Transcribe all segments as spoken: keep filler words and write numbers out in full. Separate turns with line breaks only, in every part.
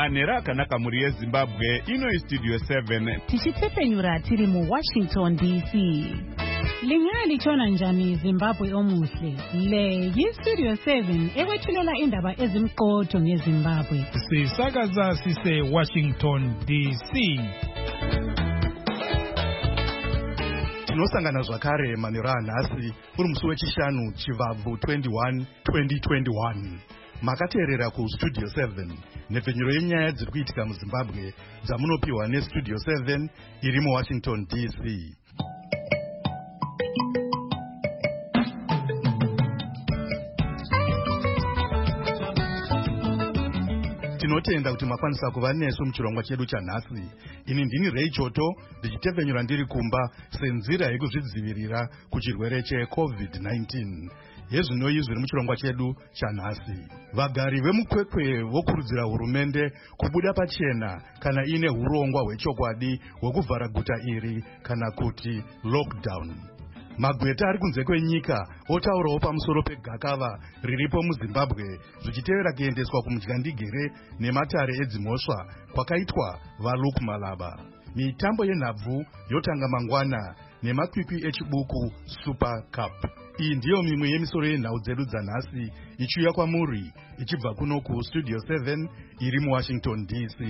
manhero akanaka mhuri yezimbabwe. Ino istudio seven
tichitsepenyura tiri muwashington D C. Lingaya lichona njani Zimbabwe omuhle. Le yistudio seven ekwethulela indaba ezimqotho ngeZimbabwe.
Sisakaza sise Washington D C.
Tinosangana zvakare manhero anhasi uri musi wechishanu chivabvu twenty-one twenty twenty-one. Makateerera ku Studio seven nepfenyuro yenyaya dziri kuitika muZimbabwe dzamunopiwa neStudio seven iri muWashington D C. Tinotenda kuti makwanisa kuva nesu muchirongwa chedu chanhasi. Ini ndini Ray Choto ndichitepfenyura ndiri kumba senzira yekuzvidzivirira kuchirwere cheCovid nineteen. Yezvino zviri muchirongwa chedu chanhasi. Vagari vemukwekwe vokurudzira hurumende kubuda pachena kana ine hurongwa hwechokwadi hwekuvhara guta iri kana kuti lockdown. Magweta ari kunze kwenyika otaurawo pamusoro pegakava riripo muZimbabwe zvichitevera kuendeswa kumudyandigere nematare edzimhosva kwakaitwa vaLuke Malaba. Mitambo yenhabvu yotanga mangwana nemakwikwi echibuku Super Cup. Iyi ndiyo mimwe yemisoro yenhau dzedu dzanhasi ichiuya kwamuri ichibva kuno ku Studio seven iri muWashington D C.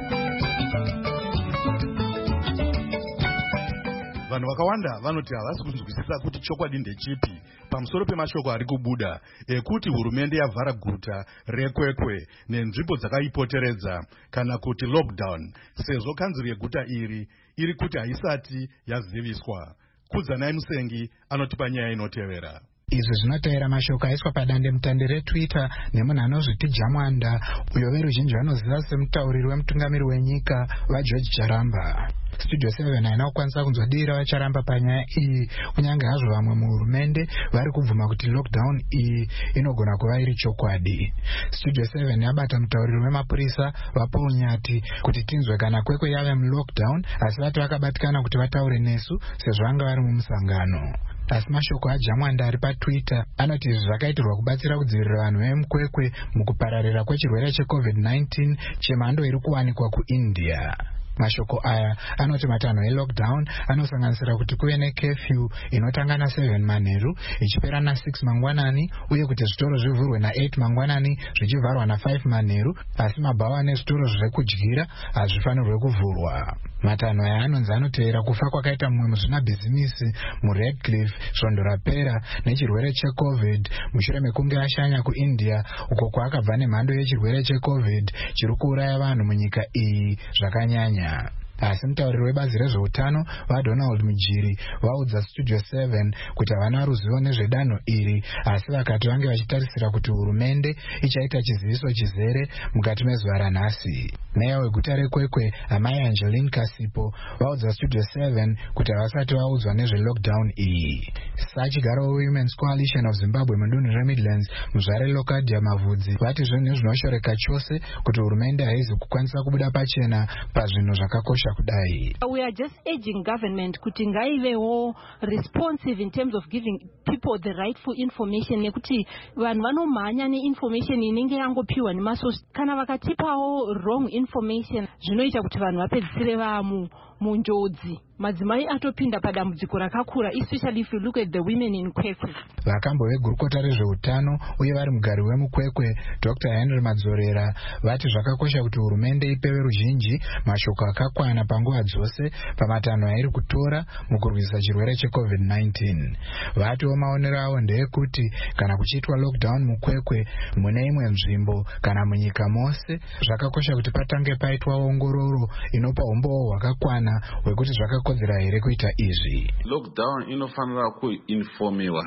Vanhu vakawanda vanoti havasi kunzwisisa kuti chokwadi ndechipi pamusoro pemashoko ari kubuda ekuti hurumende yavhara guta rekwekwe nenzvimbo dzakaipoteredza kana kuti lockdown sezvo kanzuru yeguta iri iri kuti haisati yaziviswa. Kudzanai Musengi anotipa nyaya inotevera.
Izvi zvinoteera mashoko aiswa padande mutande reTwitter nemunhu anozviti Jamwanda, uyo veruzhinji vanoziva semutauriri wemutungamiri wenyika vaGeorge Charamba. Studio seven haina kukwanisa kunzwadira vacharamba panyaya iyi, kunyange hazvo vamwe muhurumende vari kubvuma kuti lockdown iyi inogona kuva iri chokwadi. Studio seven yabata mutauriri wemapurisa vaPaul Nyati kuti tinzwe kana kwekwe yave mulockdown, asi vati vakabatikana kuti vataure nesu sezvo vanga vari mumusangano. Asi mashoko aJamwanda ari paTwitter anoti izvi zvakaitirwa kubatsira kudzivirira vanhu vemukwekwe mukupararira kwechirwere cheCovid nineteen chemhando iri kuwanikwa kuIndia. Mashoko aya anoti matanho elockdown anosanganisira kuti kuve necurfew inotanga na seven manheru ichipera na six mangwanani, uye kuti zvitoro zvivhurwe na eight mangwanani zvichivharwa na five manheru, asi mabhawa nezvitoro zvekudyira hazvifanirwe kuvhurwa. Matanho aya anonzi anoteera kufa kwakaita mumwe muzvinabhizimisi muRedcliffe svondo rapera nechirwere cheCovid mushure mekunge ashanya kuIndia, uko kwaakabva nemhando yechirwere cheCovid chiri kuuraya vanhu munyika iyi zvakanyanya. Asi mutauriri webazi rezveutano vaDonald Mujiri vaudza Studio seven kuti havana ruzivo nezvedanho iri, asi vakati vange vachitarisira kuti hurumende ichaita chiziviso chizere mukati mezuva ranhasi. Meya weguta rekwekwe amai Angeline Kasipo vaudza Studio seven kuti havasati vaudzwa nezvelockdown iyi. Sachigaro weWomen's Coalition of Zimbabwe mudunhu reMidlands muzvare Lokadia Mavudzi vati zvinhu zvinoshoreka chose kuti hurumende haizi kukwanisa kubuda pachena pazvinhu zvakakosha kudai.
We are just urging government kuti ngaivewo responsive in terms of giving people the rightful information, nekuti vanhu vanomhanya neinformation inenge yangopiwa nemasource. Kana vakatipawo wrong information zvinoita kuti vanhu vapedzisire vamu munjodzi. Madzimai atopinda padambudziko rakakura, especially if you look at the women in Kwekwe.
Vakambo vegurukota rezveutano uye vari mugari wemukwekwe Doctor Henry Madzorera vati zvakakosha kuti hurumende ipewe ruzhinji mashoko akakwana panguva dzose pamatanho airi kutora mukurwisa chirwere cheCovid nineteen. Vatiwo maonero avo ndeyekuti kana kuchiitwa lockdown mukwekwe mune imwe nzvimbo kana munyika mose, zvakakosha kuti patange paitwa ongororo inopa umbowo hwakakwana hwekuti zvakakosha kodzera here kuita izvi.
Lockdown inofanira kuinformiwa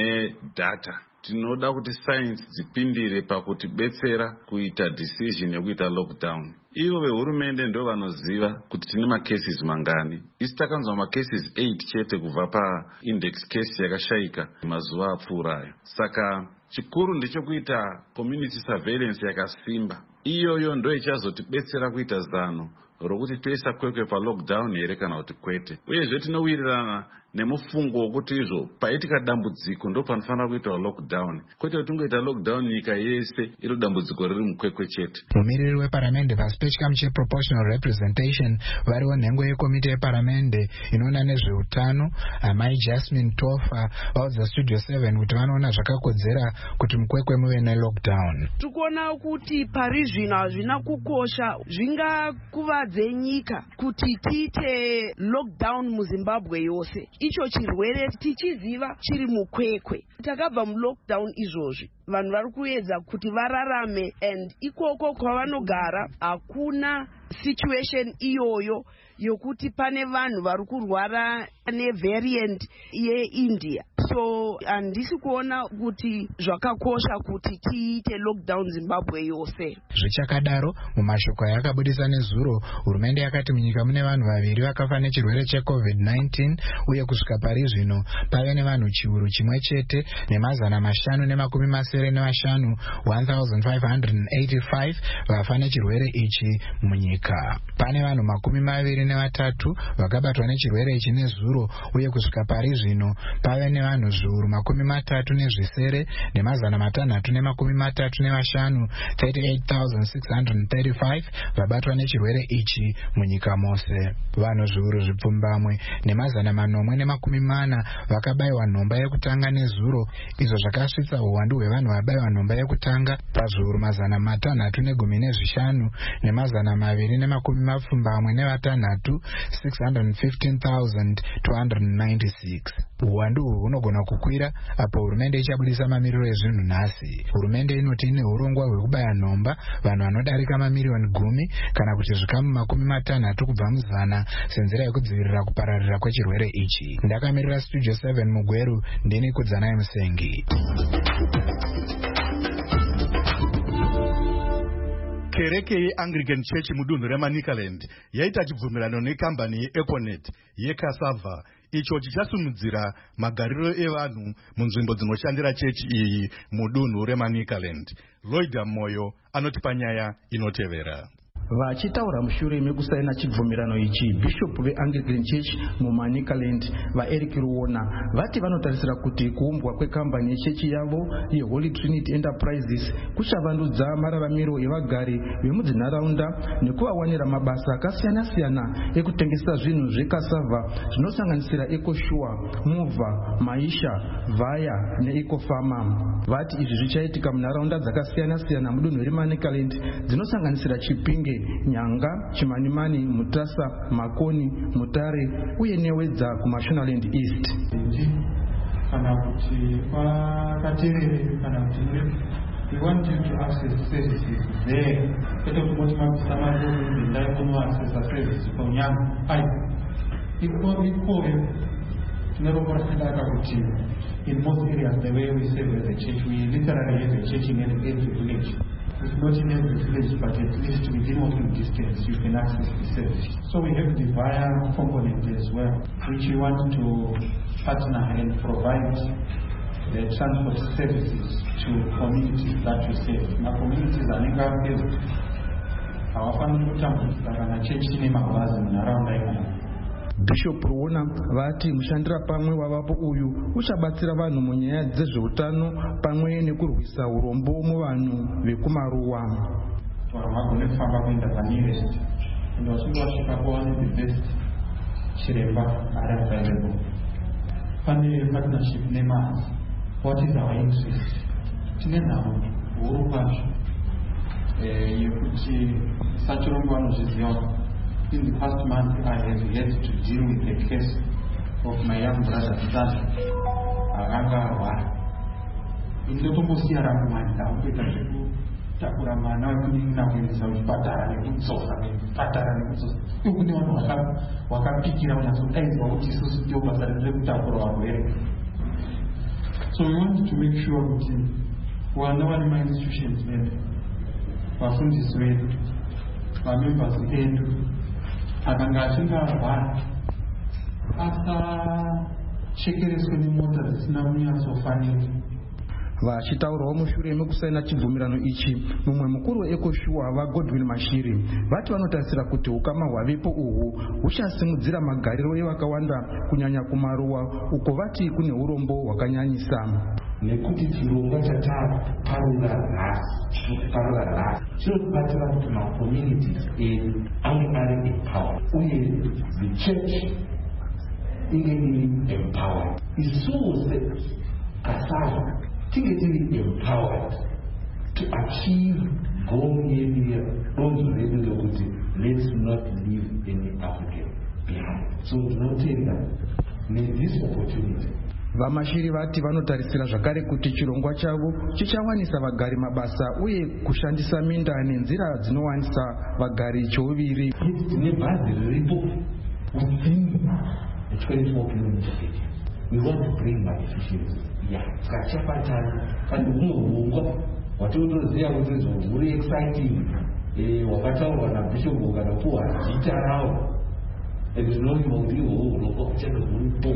nedata. Tinoda kuti science dzipindire pakutibetsera kuita decision yekuita lockdown. Ivo vehurumende ndo vanoziva kuti tine macases mangani. Isi takanzwa macases eight chete kubva paindex case yakashaika mazuva apfuurayo. Saka chikuru ndechekuita community surveillance yakasimba. Iyoyo ndo ichazotibetsera kuita zano rokuti toisa kwekwe pa lockdown here kana kuti kwete. Uyezve tinowirirana nemufungo wokuti izvo paitika dambudziko ndo panofanira kuita lockdown, kwete kuti tungoita lockdown nyika yese iro dambudziko riri mukwekwe chete.
Mumiriri weparamende pasi chikamu cheproportional representation variwo nhengo yekomiti yeparamende inoona nezveutano amai Jasmine Tofa vaudza Studio seven kuti vanoona zvakakodzera kuti mukwekwe muve nelockdown.
Tikuona kuti pari zvino hazvina kukosha zvingakuvadze nyika kuti tiite lockdown muZimbabwe yose. Icho chirwere tichiziva chiri mukwekwe. Takabva mulockdown izvozvi vanhu vari kuedza kuti vararame, and ikoko kwavanogara hakuna situation iyoyo yokuti pane vanhu vari kurwara nevariant yeIndia. So handisi kuona kuti zvakakosha kuti tiite lockdown Zimbabwe yose.
Zvichakadaro, mumashoko ayakabudisa nezuro, hurumende yakati munyika mune vanhu vaviri vakafa nechirwere checovid nineteen uye kusvika pari zvino pave nevanhu chiuru chimwe chete nemazana mashanu nemakumi masere nevashanu one thousand five hundred eighty-five vafa nechirwere ichi munyika. Pane vanhu makumi maviri nevatatu vakabatwa nechirwere ichi nezuro uye kusvika pari zvino pave nevanhu zviuru makumi matatu nezvisere nemazana matanhatu nemakumi matatu nevashanu thirty-eight thousand six hundred thirty-five vabatwa nechirwere ichi munyika mose. Vanhu zviuru zvipfumbamwe nemazana manomwe nemakumi mana vakabayiwa nhomba yekutanga nezuro, izvo zvakasvitsa uwandu hwevanhu vabayiwa nhomba yekutanga pazviuru mazana matanhatu negumi nezvishanu nemazana maviri nemakumi mapfumbamwe nevatanhatu six hundred fifteen thousand two hundred ninety-six. Uwandu uhu hunogona kukwira apo hurumende ichabudisa mamiriro ezvinhu nhasi. Hurumende inoti ine urongwa hwekubaya nhomba vanhu vanodarika mamiriyoni gumi kana kuti zvikamu makumi matanhatu kubva muzana senzira yekudzivirira kupararira kwechirwere ichi. Ndakamirira Studio seven Mugweru, ndini Kudzanai Musengi.
Kereke yeAnglican Church mudunhu reManicaland yaita chibvumirano nekambani yeEconet yeCassava icho chichasimudzira magariro evanhu munzvimbo dzinoshandira chechi iyi mudunhu reManicaland. Lloyd Moyo anoti panyaya inotevera.
Vachitaura mushure mekusaina chibvumirano ichi, Bishop veAnglican Church muManicaland vaEric Ruona vati vanotarisira kuti kuumbwa kwekambani yechechi yavo yeHoly Trinity Enterprises kuchavandudza mararamiro evagari vemudzinharaunda nekuvawanira mabasa akasiyana-siyana ekutengesa zvinhu zvekasava zvinosanganisira EcoSure, Mova, Maisha, Vaya neEcoFarma. Vati izvi zvichaitika munharaunda dzakasiyana-siyana mudunhu reManicaland dzinosanganisira Chipinge, Nyanga, Chimanimani, Mutasa, Makoni, Mutare uye newedza kuMashonaland East.
Kana kuti pakaterere kana kuti we want you to access services there. Keto kumoti makusama ndio ndai kuno access services kwa nyama. Hai. Iko iko tunarobora kudaka kuti in most areas the way we serve as a church, we literally have a church in every village. It's not in every village, but at least within walking distance, you can access the service. So we have the via component as well, which we want to partner and provide the transport services to communities that we serve. Now, communities are never built. Our family can change in around like
Bishop Ruona vati mushandira pamwe wavapo uyu uchabatsira vanhu munyaya dzezveutano pamwe nekurwisa urombo muvanhu vekumaruwa.
Vagone kufamba kuenda panearest ndo vasvika vasvika kuwane the best chiremba ari available. Pane partnership neMars. What is our interest? Tine nhamo huru kwazvo yekuti sachirombo vanozviziva. In the past month, I have had to deal with the case of my young brother's son, Aganga. In the Tomosia Ramman, I will take a Takuramana, I will Patara, Patara, you would not have Wakapiki on some days, or Jesus, you must have lived up for our way. So we want to make sure that we are no animal institutions made. We are from this way. Our members end. Akanga achinga arwara asachekerezwe nemota dzisina kunyatsofanira.
Vachitaurawo mushure mekusaina chibvumirano ichi, mumwe mukuru weEcoSure vaGodwin Mashiri vati vanotarisira kuti ukama hwavepo uhu huchasimudzira magariro evakawanda kunyanya kumaruwa uko vati kune urombo hwakanyanyisa.
Nekuti chirongwa chataparura nhasi chinoparura nhasi chinotibatsira kuti macommunities edu ange ari empowered uye the church inge iri empowered. Isuse kasava tinge tiri empowered to achieve goal yedu donzo redu rekuti let's not leave any African behind. So ndinotenda nethis opportunity.
Vamashiri vati vanotarisira zvakare kuti chirongwa chavo chichawanisa vagari mabasa uye kushandisa minda nenzira dzinowanisa vagari choviri.
Tine bhazi riripo within the twenty-four kilometer area. We want to bring my efficiency. Yeah, skachapatana kandi humwe watotoziva kuti zvuri exciting wakataurwa nabishop kana kuwa zita rawo and zvinodiwa kuti ihwohwo hunopa kuchenge huripo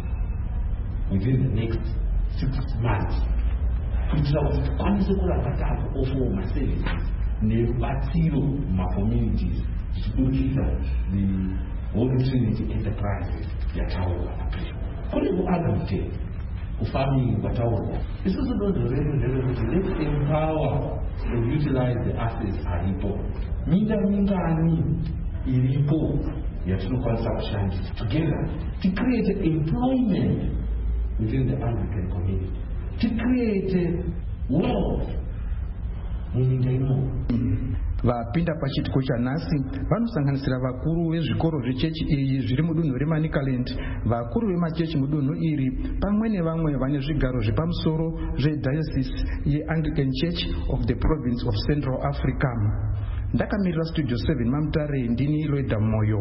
within the next six months kuitira kuti tikwanise kuramba takuoffer maservices nerubatsiro mumacommunities tichidukisa the Holy Trinity Enterprises yataurwa nabishop. Kune kuadvocate farming wataurwa isusu donzo redu nderekuti let's empower and utilize the assets aripo. Minda mingani iripo yatinokwanisa kushandisa together to create employment within the African community, to create wealth muminda imo.
Vapinda pachitiko chanhasi vanosanganisira vakuru vezvikoro zvechechi iyi zviri mudunhu reManicaland, vakuru vemachechi mudunhu iri pamwe nevamwe vane zvigaro zvepamusoro zvedayosisi yeAnglican Church of the Province of Central Africa. Ndakamirira Studio seven Mamutare, ndini Loida Moyo.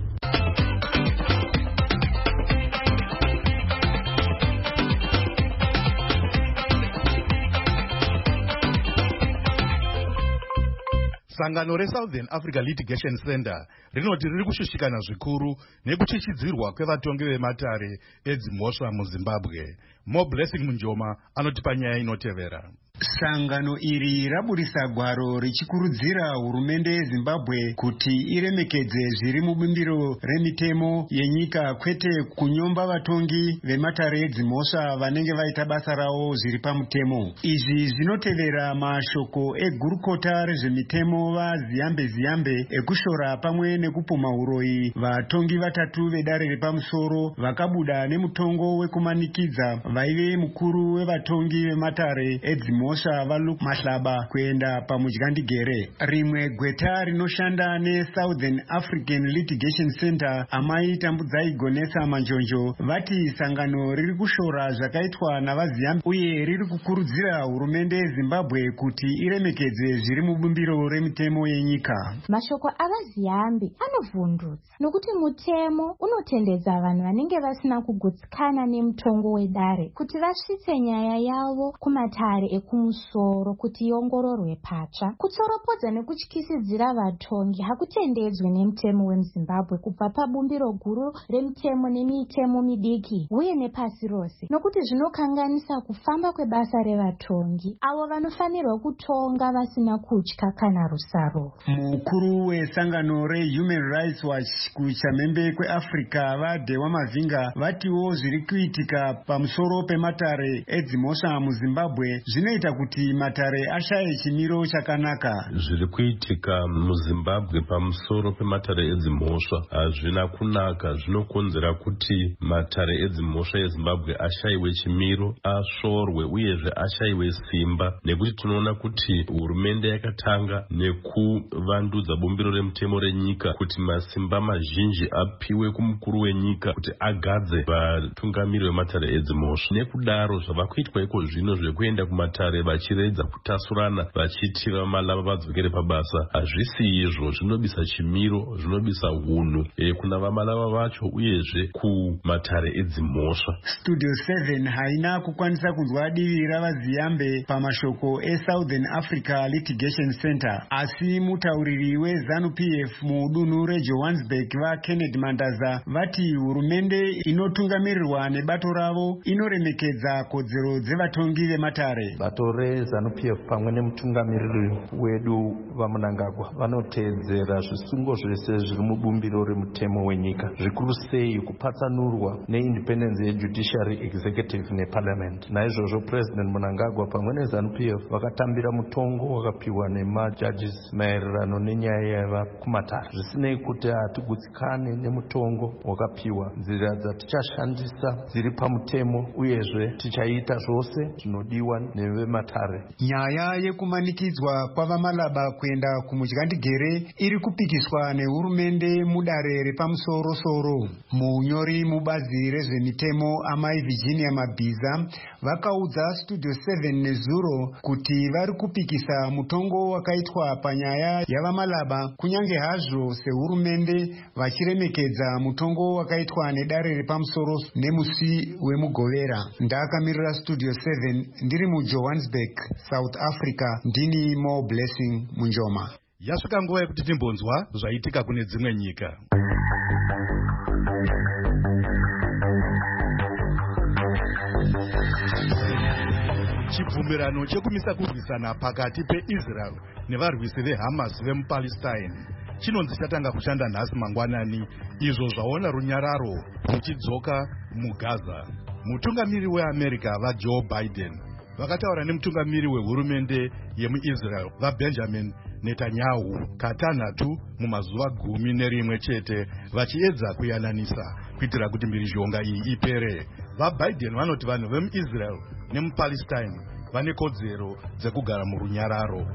Sangano reSouthern Africa Litigation Center rinoti riri kushushikana zvikuru nekuchichidzirwa kwevatongi vematare edzimhosva muZimbabwe. More Blessing Munjoma anotipa nyaya inotevera.
Sangano iri raburisa gwaro richikurudzira hurumende yeZimbabwe kuti iremekedze zviri mubumbiro remitemo yenyika kwete kunyomba vatongi vematare edzimhosva vanenge vaita basa ravo zviri pamutemo. Izvi zvinotevera mashoko egurukota rezvemitemo vaZiyambe Ziyambe ekushora pamwe nekupuma uroyi vatongi vatatu vedare repamusoro vakabuda nemutongo wekumanikidza vaive mukuru wevatongi vematare edzimhosva Mosha vaLuke Mahlaba kuenda paMudyandigere. Rimwe gweta rinoshanda neSouthern African Litigation Center Amai Tambudzai Gonesa Manjonjo vati sangano riri kushora zvakaitwa navaZiyambe uye riri kukurudzira hurumende yeZimbabwe kuti iremekedze zviri mubumbiro remitemo yenyika.
Mashoko avaZiyambe anovhundutsa nokuti mutemo unotendedza vanhu vanenge vasina kugutsikana nemutongo wedare kuti vasvitse nyaya yavo kumatare eku musoro kuti iongororwe patsva. Kutsoropodza nekutyisidzira vatongi hakutendedzwe nemutemo wemuZimbabwe kubva pabumbiro guru remitemo nemitemo midiki uye nepasi rose, nokuti zvinokanganisa kufamba kwebasa revatongi avo vanofanirwa kutonga vasina kutya kana rusaro.
Mukuru wesangano reHuman Rights Watch kuchamhembe kweAfrica vaDewa Mavinga vatiwo zviri kuitika pamusoro pematare edzimhosva muZimbabwe zvinoita kuti matare ashaye chimiro chakanaka.
Zviri kuitika muZimbabwe pamusoro pematare edzimhosva hazvina kunaka. Zvinokonzera kuti matare edzimhosva eZimbabwe ashayiwe chimiro, ashorwe uyezve ashayiwe simba, nekuti tinoona kuti hurumende yakatanga nekuvandudza bumbiro remutemo renyika kuti masimba mazhinji apiwe kumukuru wenyika kuti agadze vatungamiri vematare edzimhosva. Nekudaro zvava kuitwa iko zvino zvekuenda kumatare pamatare vachiredza kutasurana vachiti vamalava vadzokere pabasa. Hazvisi izvo, zvinobisa chimiro, zvinobisa hunhu e, kuna vamalava vacho uyezve kumatare edzimhosva.
Studio seven haina kukwanisa kunzwa divi ravaziyambe pamashoko eSouthern Africa Litigation Center, asi mutauriri weZANU-P F mudunhu reJohannesburg vaKennedy Mandaza vati hurumende inotungamirirwa nebato ravo inoremekedza kodzero dzevatongi vematare.
Bato reZANU-P F pamwe nemutungamiriri wedu vaMnangagwa vanoteedzera zvisungo zvese zviri mubumbiro remutemo wenyika, zvikuru sei kupatsanurwa neindependence yejudiciary, executive neparliament. Naizvozvo President Mnangagwa pamwe neZANU-P F vakatambira mutongo wakapiwa nemajudges maererano nenyaya yava kumatare. Zvisinei kuti hatigutsikane nemutongo wakapiwa, nzira dzatichashandisa dziri pamutemo uyezve tichaita zvose zvinodiwa nevematare.
Nyaya yekumanikidzwa kwavamalaba kuenda kumudyandigere iri kupikiswa nehurumende mudare repamusoro-soro. Munyori mubazi rezvemitemo amai Virginia Mabhiza vakaudza Studio seven nezuro kuti vari kupikisa mutongo wakaitwa panyaya yavamalaba, kunyange hazvo sehurumende vachiremekedza mutongo wakaitwa nedare repamusoro nemusi wemugovera. Ndakamirira Studio seven ndiri muJohannesburg, South Africa, ndini Mo Blessing Munjoma.
Yasvika nguva yekuti timbonzwa zvaitika kune dzimwe nyika. Chibvumirano chekumisa kurwisana pakati peIsrael nevarwisi veHamas vemuPalestine chinonzi chatanga kushanda nhasi mangwanani, izvo zvaona runyararo ruchidzoka muGaza. Mutungamiri weAmerica vaJoe Biden vakataura nemutungamiri wehurumende yemuIsrael vaBenjamin Netanyahu katanhatu mumazuva gumi nerimwe chete vachiedza kuyananisa kuitira kuti mhirizhonga iyi ipere. VaBiden vanoti vanhu vemuIsrael nemuPalestine vane kodzero dzekugara murunyararo.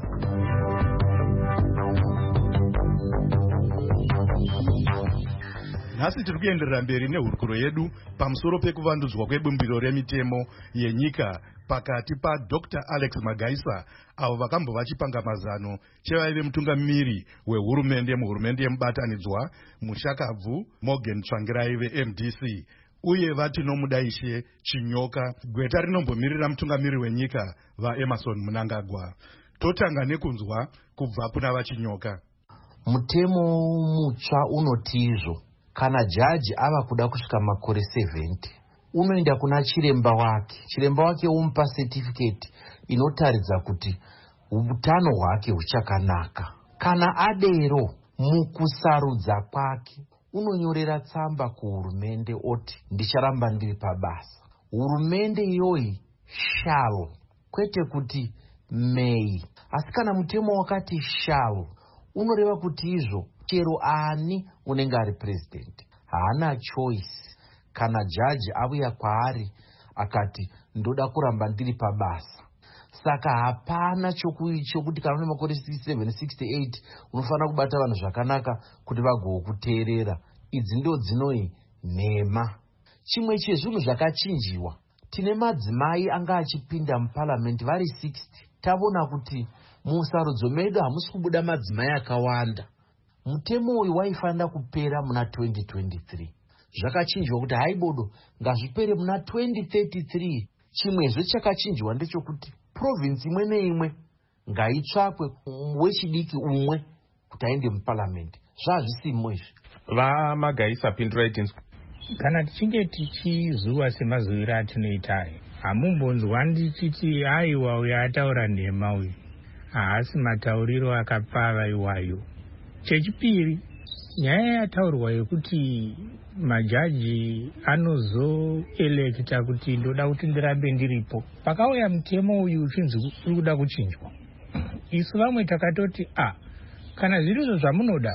Nhasi tiri kuenderera mberi nehurukuro yedu pamusoro pekuvandudzwa kwebumbiro remitemo yenyika pakati paDr Alex Magaisa avo vakambova chipangamazano chevaive mutungamiri wehurumende muhurumende yemubatanidzwa mushakabvu Morgan Tsvangirai veM D C uye vati nomudaishe Chinyoka, gweta rinombomirira mutungamiri wenyika vaEmmerson Mnangagwa. Totanga nekunzwa kubva kuna vaChinyoka.
Mutemo mutsva unotizvo kana jaji ava kuda kusvika makore seventy unoenda kuna chiremba wake, chiremba wake umupa certificate inotaridza kuti utano hwake huchakanaka. Kana adero mukusarudza kwake unonyorera tsamba kuhurumende oti ndicharamba ndiri pabasa. Hurumende iyoyi shall, kwete kuti may. Asi kana mutemo wakati shall unoreva kuti izvo chero ani unenge ari president haana choice. Kana jaji auya kwaari akati ndoda kuramba ndiri pabasa, saka hapana chokuti kana une makore sixty-seven sixty-eight unofanira kubata vanhu zvakanaka kuti vagokuteerera. Idzi ndo dzinoi nhema. Chimwe chezvinhu zvakachinjiwa, tine madzimai anga achipinda muparliament vari sixty. Tavona kuti musarudzo medu hamusi kubuda madzimai akawanda. Mutemo uyu waifanira kupera muna twenty twenty-three. Zvakachinjwa kuti haibodo ngazvipere muna twenty thirty-three. Chimwezve chakachinjwa ndechokuti province imwe neimwe ngaitsvakwe wechidiki umwe kuti aende muparliament. Zvazvisimo izvi.
VaMagaisa pindurai tinzwa. Kana tichinge tichizuva semazuva atinoita, hamumbonzwa ndichiti aiwa uyo ataura nhema uyu haasi matauriro akapfava iwayo. Chechipiri, nyaya yataurwa yekuti majaji anozoelekta kuti ndoda kuti ndirambe ndiripo. Pakauya mutemo uyu uchinzi uri kuda kuchinjwa, isu vamwe takatoti a kana zvirizvo zvamunoda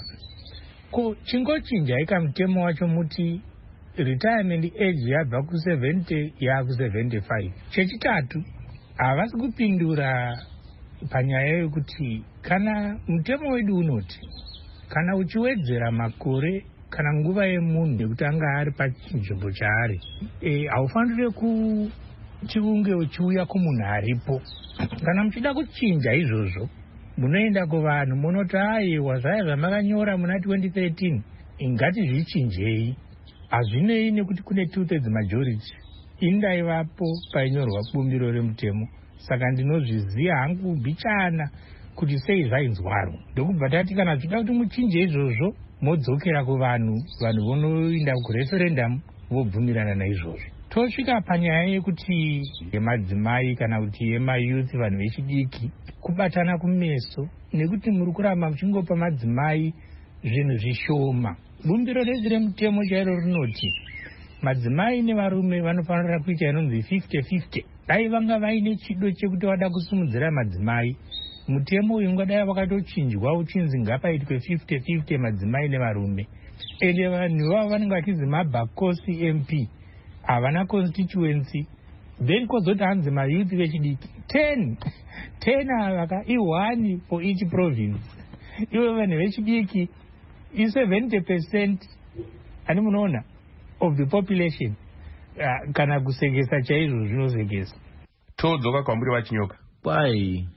ko chingochinja ika mutemo wacho muti retirement age yabva ku seventy yaku seventy-five. Chechitatu, havasi kupindura panyaya yekuti kana mutemo wedu unoti kana uchiwedzera makore kana nguva yemunhu yekuti anga ari pachinzvimbo chaari, e, haufanire chiunge uchiuya kumunhu aripo. Kana muchida kuchinja izvozvo munoenda kuvanhu munoti aiwa zvaya zvamakanyora muna twenty thirteen ingati zvichinjei. Hazvinei nekuti kune two-thirds majority. Indaivapo painyorwa bumbiro remutemo. Saka ndinozviziva hangu mbichana kuti sei zvainzwaro. Ndokubva tati kana zvida kuti muchinje izvozvo modzokera kuvanhu, vanhu vonoenda kureferendum vobvumirana naizvozvo. Tosvika panyaya yekuti yemadzimai kana kuti yemayouth, vanhu vechidiki kubatana kumeso nekuti muri kuramba muchingopa madzimai zvinhu zvishoma. Bumbiro redu remutemo chairo rinoti madzimai nevarume vanofanira kuita inonzi fifty fifty. Dai vanga vaine chido chekuti vada kusimudzira madzimai, mutemo uyu ungadai wakatochinjwa uchinzi ngapaitwe fifty fifty madzimai nevarume. Ende vanhu vavo vanenge vachinzi mabakosi M P havana constituency. Then kozoti hanzi mayouth vechidiki ten ten ava i1 for each province. Ivo vanhu vechidiki i seventy percent ani munoona of the population. Uh, kana kusegesa chaizvo zvinosegesa.
Todzoka kwamburi vachinyoka.
Kwai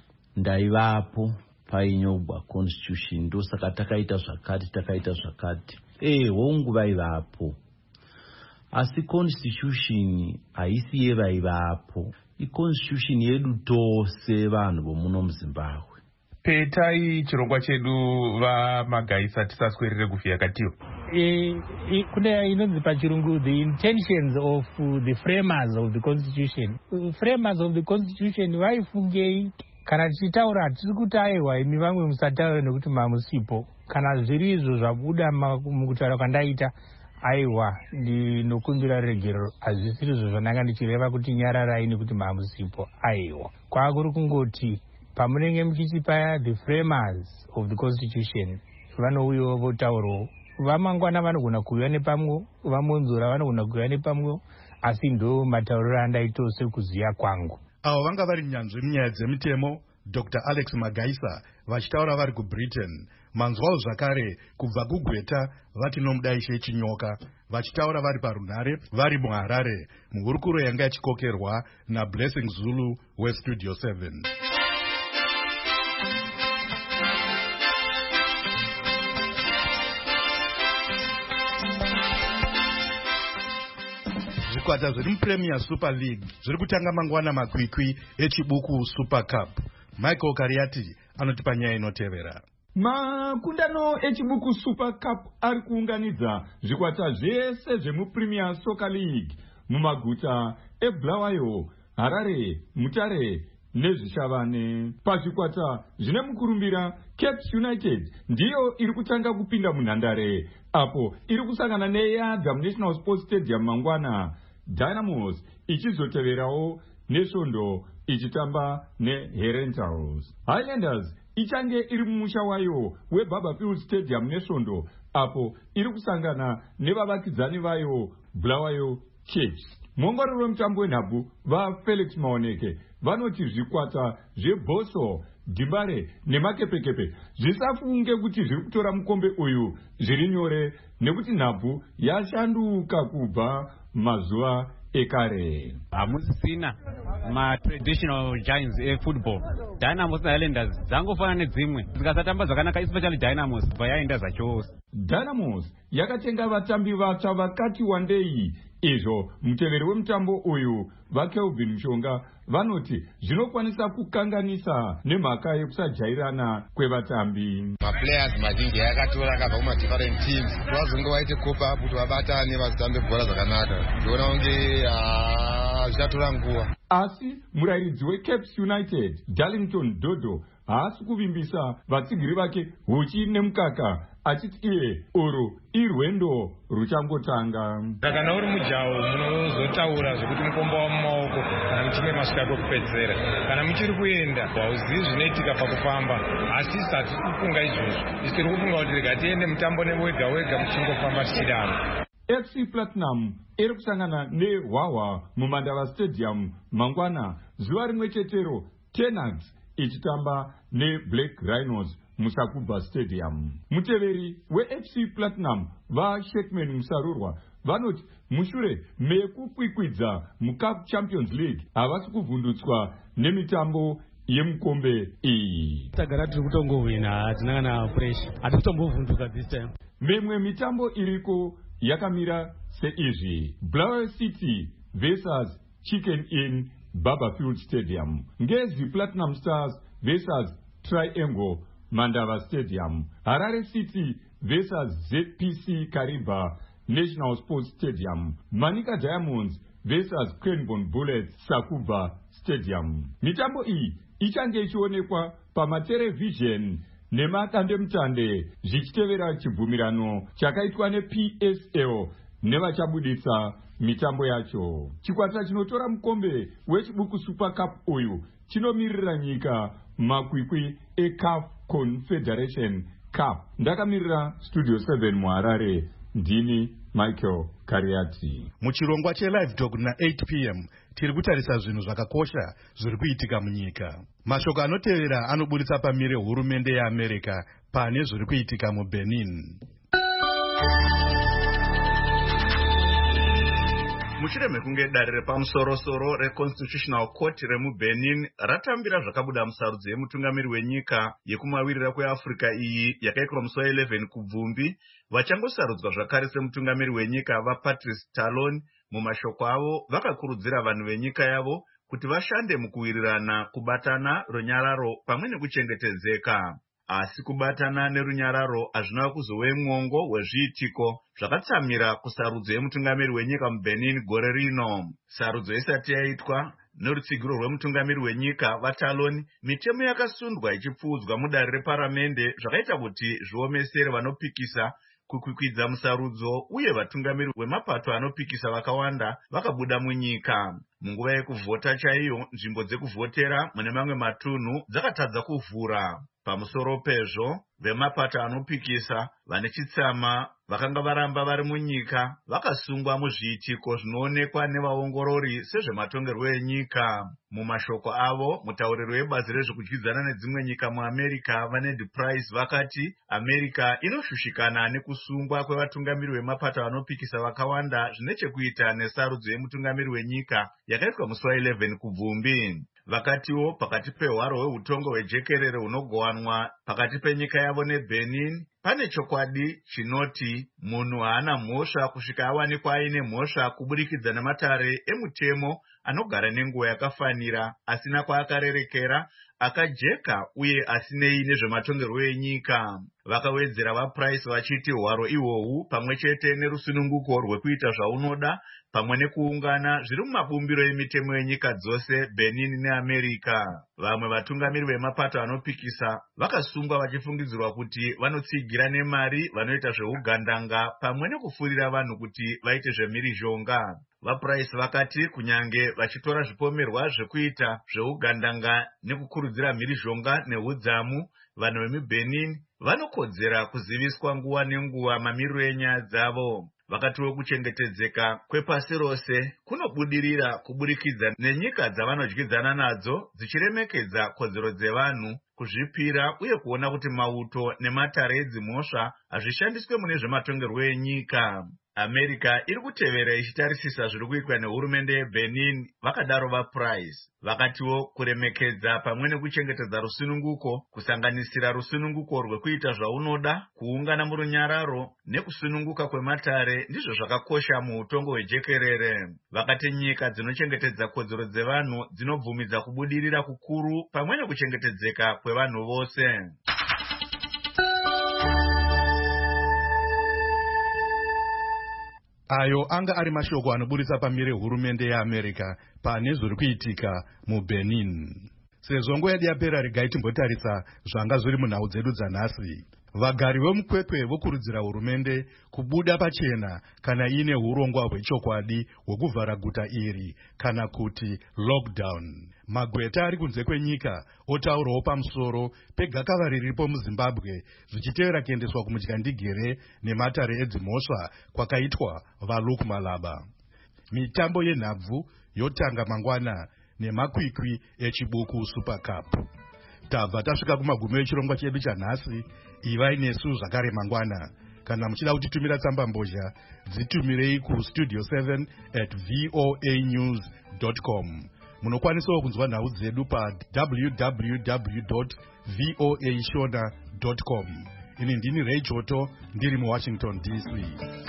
ndaivapo painyogwa constitution ndosaka takaita zvakati takaita zvakati. Eh hongu vaivapo. Asi constitution haisi yevaivapo. I-constitution yedu tose vanhu vomuno muZimbabwe.
Petai chirongwa chedu vamagaisa tisaswerere kufia katiyo.
Eh, kune inonzi pachirungu the intentions of the framers of the constitution. Framers of the constitution vaifungei kana tichitaura tiri kuti aiwa imi vamwe musataura nekuti mamusipo. Kana zviri izvo zvabuda mukutaura kwandaita aiwa ndinokumbira regero hazvisiri izvo zvandanga ndichireva kuti nyararai nekuti mamusipo aiwa. Kwakuri kungoti pamunenge muchiti paya the framers of the constitution vanouyawo votaurawo. Vamangwana vanogona kuuya nepamwe, vamonzora vanogona kuuya nepamwe, asi ndo matauriro andaita sekuziya kwangu.
Avo vanga vari nyanzvi munyaya dzemitemo Doctor Alex Magaisa vachitaura vari kuBritain. Manzwawo zvakare kubva kuGweta vati nomudaishe Chinyoka vachitaura vari parunhare vari muHarare muhurukuro yanga yachikokerwa naBlessing Zulu weStudio seven. Zvikwata zviri muPremier Super League zviri kutanga mangwana makwikwi echibuku Super Cup. Michael Kariati anotipa nyaya inotevera.
Makundano echibuku Super Cup ari kuunganidza zvikwata zvese zvemuPremier Soccer League mumaguta eBulawayo, Harare, Mutare nezvishavane. Pazvikwata zvine mukurumbira Cape United ndiyo iri kutanga kupinda munhandare apo iri kusangana neYadam National Sports Stadium mangwana, Dynamos ichizoteverawo neSvondo ichitamba neHerentals. Highlanders ichange iri mumusha wayo weBarberfield Stadium neSvondo apo iri kusangana nevavakidzani vayo Bulawayo Chiefs. Muongororo wemutambo wenhabvu vaFelix Maoneke vanoti zvikwata zveBoso, Dimbare nemakepekepe zvisafunge kuti zviri kutora mukombe uyu zviri nyore nekuti nhabvu yashanduka kubva mazuva ekare.
Hamusina ma-traditional giants efootball. Dynamos naHighlanders dzangofana nedzimwe dzikasatamba zvakanaka, especially Dynamos bva yaenda zvachose.
Dynamos yakatenga vatambi vatsva vakati wandei. Izvo muteveri wemutambo uyu vaKelvin Mshonga vanoti zvinokwanisa kukanganisa nemhaka yekusajairana kwevatambi.
Maplayers mazhinji yakatora akabva kuma different teams wazonge waite copa up kuti vabatane vazitambe bhora zvakanaka. Ndiona kunge zvichatora nguva.
Asi murairidzi weCape United Darlington Dodo haasi kuvimbisa vatsigiri vake huchi nemukaka achiti iye uru irwendo ruchangotanga.
Kana uri mujawo munozotaura zvokuti mukombo wamumaoko kana muchinge masvika kwekupedzera. Kana muchiri kuenda hauzivi zvinoitika pakufamba, asi sati kufunga izvozvo. Isi tiri kufunga kuti rega tiende mutambo wega wega muchingofamba tichidaro.
F C Platinum iri kusangana neHwaHwa muMandava Stadium mangwana zuva rimwe chetero, Tenax ichitamba neBlack Rhinos muSakubva Stadium. Muteveri weF C Platinum vaShekman Musarurwa vanoti mushure mekukwikwidza muCup Champions League havasi kuvhundutswa nemitambo yemukombe iyi.
Tagara tiri kutongohwina, hatina kana pressure, hatisi kutombovhunduka this time.
Mimwe mitambo iriko yakamira seizvi: Blair City versus Chicken Inn Barberfield Stadium, Ngezi Platinum Stars versus Triangle Mandava Stadium, Harare City versus Z P C Kariba National Sports Stadium, Manica Diamonds versus Cranbourne Bullets Sakuba Stadium. Mitambo iyi ichange ichionekwa pamatelevision nemakandemutande zvichitevera chibvumirano chakaitwa neP S L nevachabudisa mitambo yacho. Chikwata chinotora mukombe wechibuku Super Cup uyu chinomirira nyika makwikwi eCAF Confederation Cup. Ndakamirira Studio seven muHarare, ndini Michael Kariati.
Muchirongwa cheLive Talk na eight p m tiri kutarisa zvinhu zvakakosha zviri kuitika munyika. Mashoko anotevera anobudisa pamire hurumende yeAmerica pane zviri kuitika muBenin. Mushure mekunge dare repamusoro-soro reConstitutional Court remuBenin ratambira zvakabuda musarudzo yemutungamiri wenyika yekumawirira kweAfrica iyi yakaitwa musi wa11 kubvumbi, vachangosarudzwa zvakare semutungamiri wenyika vaPatrice Talon mumashoko avo vakakurudzira vanhu venyika yavo kuti vashande mukuwirirana, kubatana, runyararo pamwe nekuchengetedzeka. Asi kubatana nerunyararo hazvina kuzove mwongo wezviitiko zvakatsamira kusarudzo yemutungamiri wenyika muBenin gore rino. Sarudzo isati yaitwa norutsigiro rwemutungamiri wenyika vaTalon, mitemo yakasundwa ichipfuudzwa mudare reparamende zvakaita kuti zviomesere vanopikisa kukwikwidza musarudzo, uye vatungamiri vemapato anopikisa vakawanda vakabuda munyika. Munguva yekuvhota chaiyo, nzvimbo dzekuvhotera mune mamwe matunhu dzakatadza kuvhura. Pamusoro pezvo, vemapato anopikisa vane chitsama vakanga varamba vari munyika vakasungwa muzviitiko zvinoonekwa nevaongorori sezvematongerwo enyika. Mumashoko avo, mutauriri webazi rezvekudyidzana nedzimwe nyika muAmerica vaNed Price vakati America inoshushikana nekusungwa kwevatungamiri vemapato anopikisa vakawanda zvine chekuita nesarudzo yemutungamiri wenyika yakaitwa musi wa11 kubvumbi. Vakatiwo pakati pehwaro hweutongo hwejekerere hunogowanwa pakati penyika yavo neBenin pane chokwadi chinoti munhu haana mhosva kusvika awanikwa aine mhosva kuburikidza nematare emutemo anogara nenguva yakafanira, asina kwaakarerekera, akajeka uye asinei nezvematongerwo enyika. Vakawedzera vaPrice vachiti hwaro ihwohwu pamwe chete nerusununguko rwekuita zvaunoda pamwe nekuungana zviri mumabumbiro emitemo yenyika dzose Benin neAmerica. Vamwe vatungamiri vemapato anopikisa vakasungwa vachifungidzirwa kuti vanotsigira nemari vanoita zveugandanga pamwe nekufurira vanhu kuti vaite zvemhirizhonga. VaPrice vakati kunyange vachitora zvipomerwa zvekuita zveugandanga nekukurudzira mhirizhonga neudzamu, vanhu vemuBenin vanokodzera kuziviswa nguva nenguva mamiriro enyaya dzavo. Vakatiwo kuchengetedzeka kwepasi rose kunobudirira kuburikidza nenyika dzavanodyidzana nadzo dzichiremekedza kodzero dzevanhu, kuzvipira uye kuona kuti mauto nematare edzimhosva hazvishandiswe mune zvematongerwo enyika. America iri kutevera ichitarisisa zviri kuitwa nehurumende yeBenin, vakadaro vaPrice. Vakatiwo kuremekedza pamwe nekuchengetedza rusununguko, kusanganisira rusununguko rwekuita zvaunoda, kuungana murunyararo nekusununguka kwematare ndizvo zvakakosha muutongo hwejekerere. Vakati nyika dzinochengetedza kodzero dzevanhu dzinobvumidza kubudirira kukuru pamwe nekuchengetedzeka kwevanhu vose. Ayo anga ari mashoko anoburitsa pamire hurumende yeAmerica pane zviri kuitika muBenin. Sezvo nguva yedu yapera, regai timbotarisa zvanga zviri munhau dzedu dzanhasi. Vagari vemukwekwe vokurudzira hurumende kubuda pachena kana ine urongwa hwechokwadi hwekuvhara guta iri kana kuti lockdown. Magweta ari kunze kwenyika otaurawo pamusoro pegakava riripo muZimbabwe zvichitevera kuendeswa kumudyandigere nematare edzimhosva kwakaitwa vaLuke Malaba. Mitambo yenhabvu yotanga mangwana nemakwikwi echibuku Super Cup. Tabva tasvika kumagumo echirongwa chedu chanhasi. Ivai nesu zvakare mangwana. kana muchida kutitumira tsamba mbozha dzitumirei kustudio seven at voa news dot com. Munokwanisawo kunzwa nhau dzedu pa w w w dot voa shona dot com. Ini ndini Ray Choto ndiri mu Washington D C.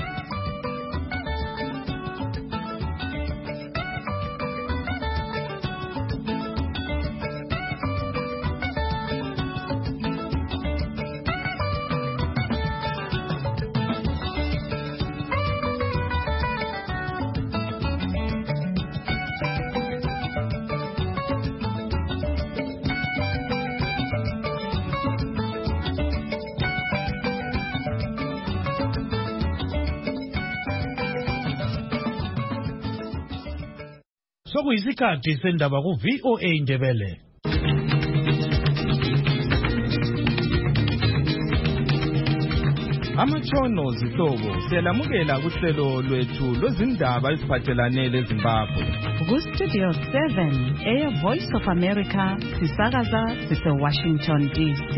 Sokuyisikhathi sendaba ku V O A Ndebele. Amachono zihlobo siyalamukela kuhlelo lwethu lwezindaba eziphathelane leZimbabwe.
Ku Studio seven Air Voice of America sisakaza sise Washington D C.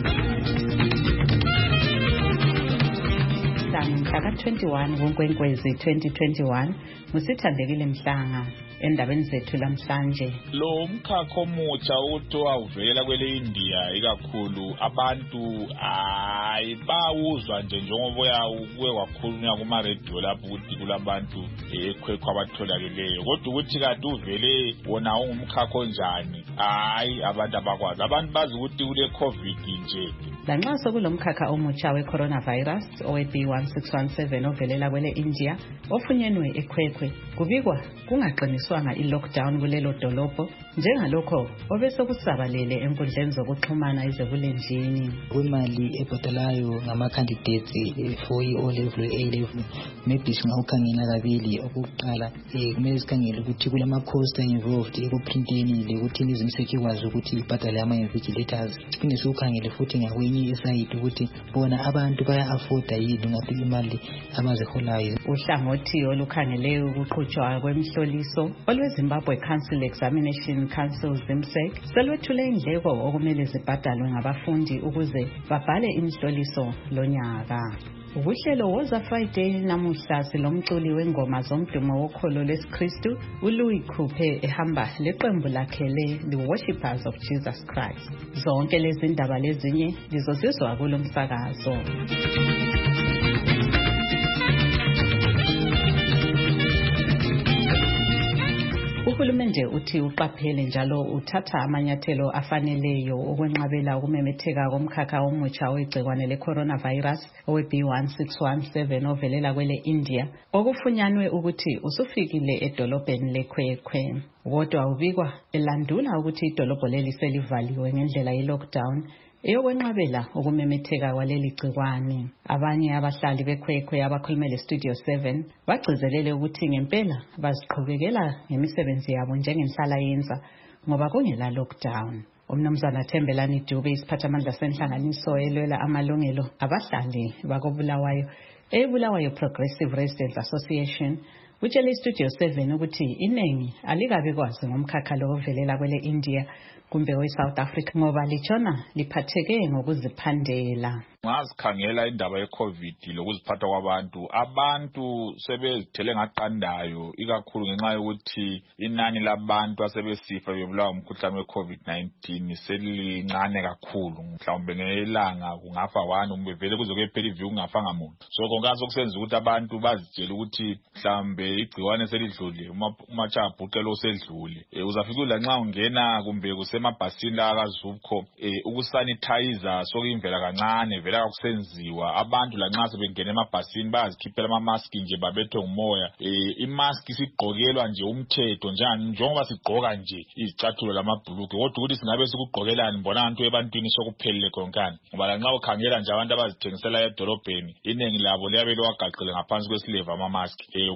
Mhlaka twenty-one kuNkwenkwezi twenty twenty-one musithandekile Mhlanga endabeni zethu lamhlanje.
Lo mkhakha omutsha othiwa uvela kwele India ikakhulu abantu ayibawuzwa nje njengoba uyakuwe kwakhulunywa kuma radio lapho ukuthi kulabantu ekhwekho abatholakeleyo kodwa ukuthi kanti uvele wona ungumkhakha onjani hayi abantu abakwazi abantu bazi ukuthi kule COVID nje.
Lanxa sokulomkhakha omutsha we-coronavirus owe-B one six one seven ovelela kwele India ofunyenwe ekhwekhwe kubikwa kungaqiniswanga i-lockdown kulelo dolobho njengalokho obesokusabalele enkundleni zokuxhumana izebulenjini.
Kwimali ebhadalayo ngama-candidates for i-O level A level maybe singawukhangela kabili. Okokuqala kumele sikhangele ukuthi kulama-cost involved ekuprinteni lekuthini izimisethi ikwazi ukuthi ibhadale ama-invigilators. Siphinde siwukhangele futhi ngakwenye isayidi ukuthi bona abantu baya-afforda yini ngaphi imali abaziholayo.
Uhlangothi olukhangele ukuqhutshwa kwemhloliso olweZimbabwe Council Examination Council ZIMSEC selwethule indleko okumele zibhadalwe ngabafundi ukuze babhale imhloliso lonyaka. Uhlelo woza Friday namuhla silomculi wengoma zomdumo wokholo lesiKristu uLouis Coupe ehamba leqembu lakhe le The Worshippers of Jesus Christ. Zonke lezi ndaba lezinye lizozizwa kulomsakazo. Uhulumende uthi uqaphele njalo uthatha amanyathelo afaneleyo okwenqabela ukumemetheka komkhakha omutsha wegcikwane le-coronavirus owe-B one six one seven ovelela kwele India okufunyanwe ukuthi usufikile edolobheni lekhwekhwe. Kodwa ubikwa elandula ukuthi idolobho leli selivaliwe ngendlela ye-lockdown eyokwenqabela ukumemetheka kwaleli gcikwane. Abanye abahlali bekhwekhwe abakhulumele Studio seven bagcizelele ukuthi ngempela baziqhubekela ngemisebenzi yabo njengenhlala yenza ngoba kungela lockdown. Umnumzana Thembelani Dube isiphathamandla senhlanganiso elwela amalungelo abahlali bakobulawayo eBulawayo Progressive Residents Association utshele Studio seven ukuthi inengi alikabe kwazi ngomkhakha lo ovelela kwele India kumbe we-South Africa ngoba lichona liphatheke ngokuziphandela.
Ngazikhangela indaba ye-COVID lokuziphatha kwabantu abantu sebezithele ngaqandayo ikakhulu ngenxa yokuthi inani labantu asebesifa bebulawa umkhuhlane we-COVID nineteen selincane kakhulu. Mhlawumbe ngelanga kungafa one kumbe vele kuzoke phela iviki kungafanga muntu. So konke sokusenza ukuthi abantu bazitshela ukuthi mhlawumbe igciwane selidlule umacha bhuqelo osedlule. Uzafika lanxa ungena kumbe kusemabhasini la kaZupco ukusanitizer sokuyimvela kancane vela akusenziwa. Abantu lanxa sebengena emabhasini bayazikhiphela ama-mask nje babethwe ngumoya. I-mask sigqokelwa nje umthetho njani njengoba sigqoka nje izicathulo lamabhulukwe kodwa ukuthi singabe sikugqokelani mbona abantu ebantwini sokuphelele konkani ngoba lanxa ukhangela nje abantu abazithengisela edolobheni inengi labo liyabe liwagaqile ngaphansi kwesileva ama-mask. Ukhangela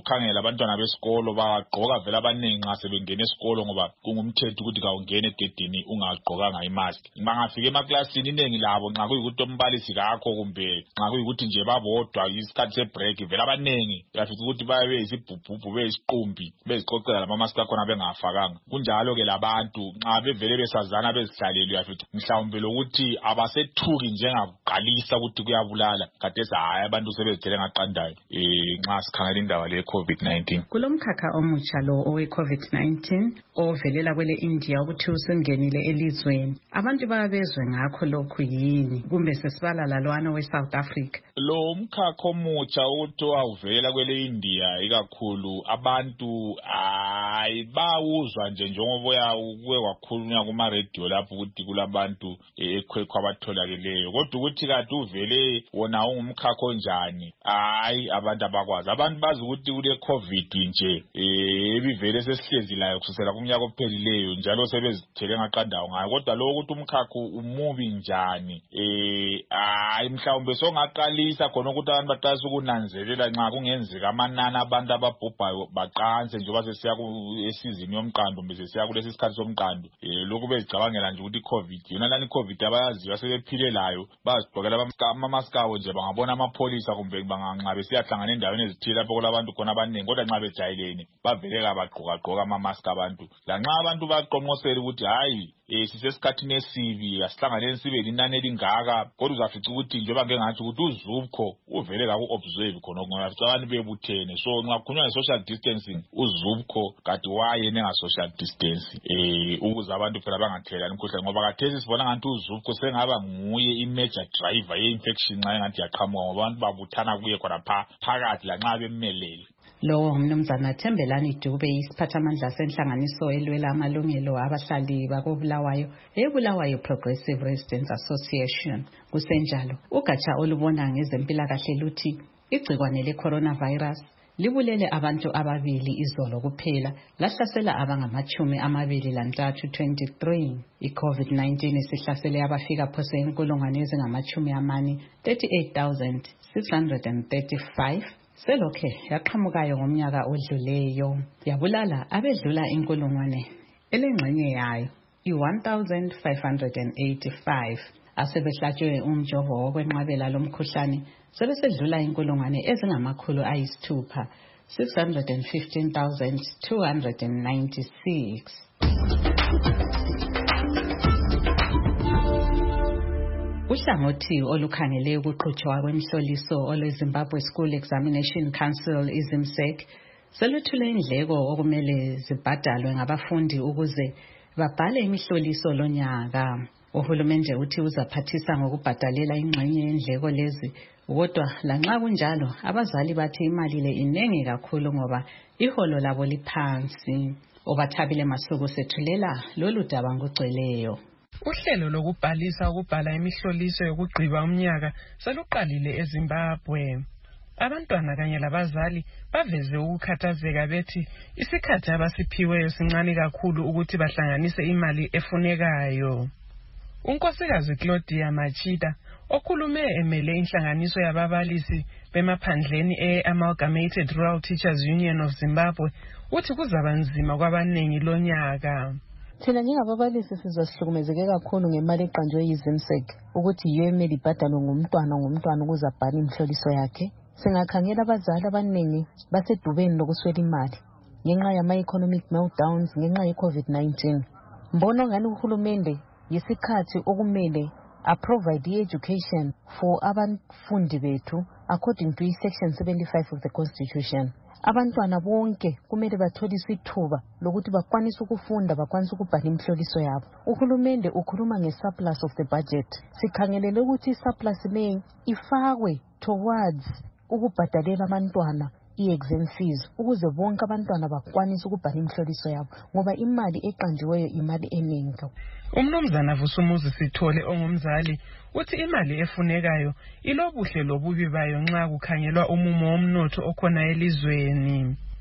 labantwana besikolo bagqoka vele abaningi nxa sebengena esikolo ngoba kungumthetho ukuthi kawungene egedini ungagqokanga imask. Bangafika emaklasini inengi labo nxa kuyikuthi umbalisi kakho kumbe nxa kuyikuthi nje babodwa isikhathi sebreak vele abaningi uyafika ukuthi babe yisibhubhubhu beyisiqumbi bezixoxela lama-mask akhona bengafakanga. Kunjalo ke labantu nxa bevele besazana bezihlalele uyafika mhlawumbe lokuthi abasethuki njengakuqalisa ukuthi kuyabulala khathesi hayi abantu sebezithele ngaqandayo um nxa sikhangela indaba le-covid nineteen.
Kulo mkhakha omutsha lo owe-covid nineteen ovelela kwele India ukuthi usungenile elizweni, abantu bayabezwe ngakho lokhu yini kumbe sesibala lalwana we-South Africa?
Lo mkhakha omutsha ukuthi wavela kwele India ikakhulu abantu hayi bawuzwa nje njengoba uke wakhulunywa kuma-radio lapho ukuthi kulabantu ekhwekhwe abatholakeleyo, kodwa ukuthi kanti uvele wona ungumkhakha onjani hayi abantu abakwazi. Abantu bazi ukuthi kule covid nje eh ebivele sesihlezi layo kusukela kumnyaka ophelileyo njalo sebezithele ngaqandayo ngayo, kodwa lo ukuthi umkhakha umubi njani eh hayi mhlawumbe songaqalisa khona ukuthi abantu baqalisa ukunanzelela nxa kungenzeka amanani abantu ababhubhayo baqanse njengoba sesiya esizini yomqando bese siya kulesi sikhathi somqando eh lokhu bezicabangela nje ukuthi covid yona lani covid abayaziyo sebephile layo bazigqokela ama-mask abo nje bangabona amapolisa kumbe banganxa besiyahlangana endaweni ezithile lapho kulabantu khona abaningi, kodwa nxa bejayelene bavele kabagqoka ama-mask abantu. Lanxa abantu baqonqosela ukuthi hayi eh sisesikhathini esibi asihlanganeni sibe linani elingaka, kodwa uzafica ukuthi njengoba ngeke ngathi ukuthi uZubco uvele kaku-observe khona ngoba abantu bebuthene, so nxa kukhulunywa nge-social distancing uZubco kade wayena enga-social distance eh ukuze abantu phela bangathelelani imikhuhlane, ngoba khathesi sibona ngathi uZubco sengaba nguye i-major driver ye-infection nxa engathi yaqhamuka ngoba abantu babuthana kuye khona phakathi lanxa bemelele.
Lo mnumzana Thembelani Dube isiphathamandla senhlanganiso elwela amalungelo abahlali bakobulawayo eBulawayo Progressive Residents Association. Kusenjalo ugatsha olubona ngezempilakahle luthi igcikwane le-coronavirus libulele abantu ababili izolo kuphela lahlasela abangamachumi amabili lantathu twenty-three. I-covid nineteen isihlasele abafika phose inkulungwane ezingamachumi amane thirty-eight thousand six hundred thirty-five selokhe yaqhamukayo ngomnyaka odluleyo yabulala abedlula inkulungwane elengxenye yayo i-one thousand five hundred eighty-five. Asebehlatshwe umjovo wokwenqabela lomkhuhlane sebesedlula inkulungwane ezingamakhulu ayisithupha six hundred fifteen thousand two hundred ninety-six. Uhlangothi olukhangele ukuqhutshwa kwemihloliso olweZimbabwe School Examination Council izimsek seluthule indleko okumele zibhadalwe ngabafundi ukuze babhale imihloliso lonyaka. Uhulumende uthi uzaphathisa ngokubhadalela ingxenye yendleko lezi, kodwa lanxa kunjalo abazali bathi imali le inengi kakhulu ngoba iholo labo liphansi. Obathabile Masuku sethulela lolu daba ngugcweleyo.
Uhlelo lokubhalisa ukubhala imihloliso yokugqiba umnyaka seluqalile eZimbabwe. Abantwana kanye labazali baveze ukukhathazeka bethi isikhathi abasiphiweyo sincane kakhulu ukuthi bahlanganise imali efunekayo. Unkosikazi Claudia Machida okhulume emele inhlanganiso yababalisi bemaphandleni e-Amalgamated Rural Teachers Union of Zimbabwe uthi kuzaba nzima kwabaningi lonyaka.
Thina njengababalisi sizahlukumezeke kakhulu ngemali eqanjwe yizimsek ukuthi yiyo emele ibhadalwe ngumntwana ngumntwana ukuze abhale imhloliso yakhe. Singakhangela abazali abaningi basedubeni lokuswela imali ngenxa yama-economic meltdowns ngenxa ye-covid nineteen. Mbono ngani uhulumende yisikhathi okumele aprovide i-education for abafundi bethu according to section seventy-five of the Constitution. Abantwana bonke kumele batholiswe ithuba lokuthi bakwanise ukufunda bakwanise ukubhala imhloliso yabo. Uhulumende ukhuluma nge-surplus of the budget. Sikhangelele ukuthi i-surplus le ifakwe towards ukubhadalela abantwana i-exam fees ukuze bonke abantwana bakwanise ukubhala imhloliso yabo ngoba imali eqanjiweyo imali eningi.
Umnumzana Vusumuzi Sithole ongumzali uthi imali efunekayo ilobuhle lobubi bayo nxa kukhangelwa umumo womnotho okhona elizweni.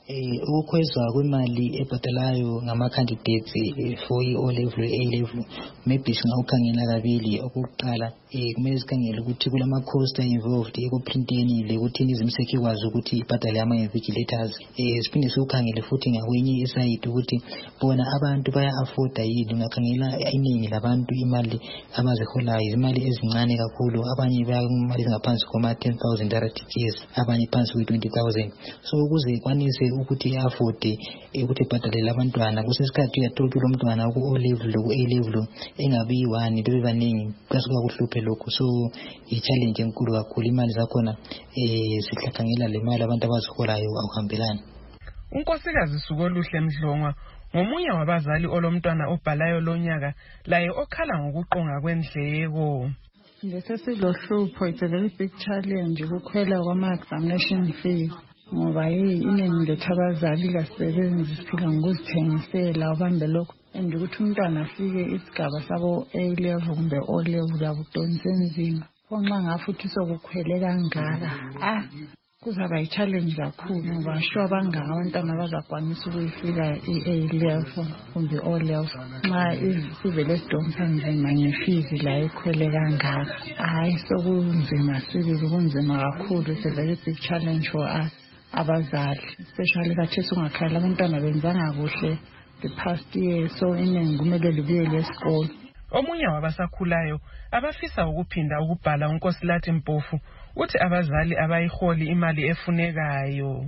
Eh ukukhwezwa kwemali ebhadalayo ngama candidates for i-O level A level maybe singawukhangela kabili. Okokuqala eh kumele sikhangele ukuthi kulama cost involved ekuprinteni le ukuthi izimseki ikwazi ukuthi ibhadale ama invigilators. Eh siphinde sikhangele futhi ngakwenye iside ukuthi bona abantu baya afford yini. Ngakhangela iningi labantu imali abaziholayo imali ezincane kakhulu, abanye baya imali ngaphansi koma ten thousand R T Gs, abanye phansi kwe twenty thousand. So ukuze kwanise ukuthi afford ukuthi ibhadale abantwana kusesikhathi uyathola lo mntwana ku O level ku A level engabi one bebe baningi kasuka kuhluphe lokho. So i challenge enkulu kakhulu, imali zakhona eh sihlakhangela le mali abantu abaziholayo akuhambelani.
uNkosikazi Sukoluhle Mdlongwa ngomunye wabazali olomntwana obhalayo lonyaka laye okhala ngokuqonga kwendleko.
Lesesilohlupho, it's a very big challenge ukukhwela kwama examination fees ngoba iningi lethu abazali kasebenzi siphila ngokuzithengisela ubambe lokho and ukuthi umntwana afike isigaba sabo A level kumbe O level abudonsa enzima konxa ngafuthi sokukhwele kangaka ah kuzaba i-challenge kakhulu ngoba sure bangaka abantwana bazakwanisa ukuyifika i-A level kumbe O level nxa sivele sidonsa nzima ngefizi la ekhwele kangaka. Hayi sokunzima sibili, kunzima kakhulu. It's a very big challenge for us abazali, especially kathesi ungakhala abantwana benzanga kuhle the past year, so iningi kumele libuyele esikole.
Omunye wabasakhulayo abafisa ukuphinda ukubhala uNkosilathi Mpofu uthi abazali abayiholi imali efunekayo.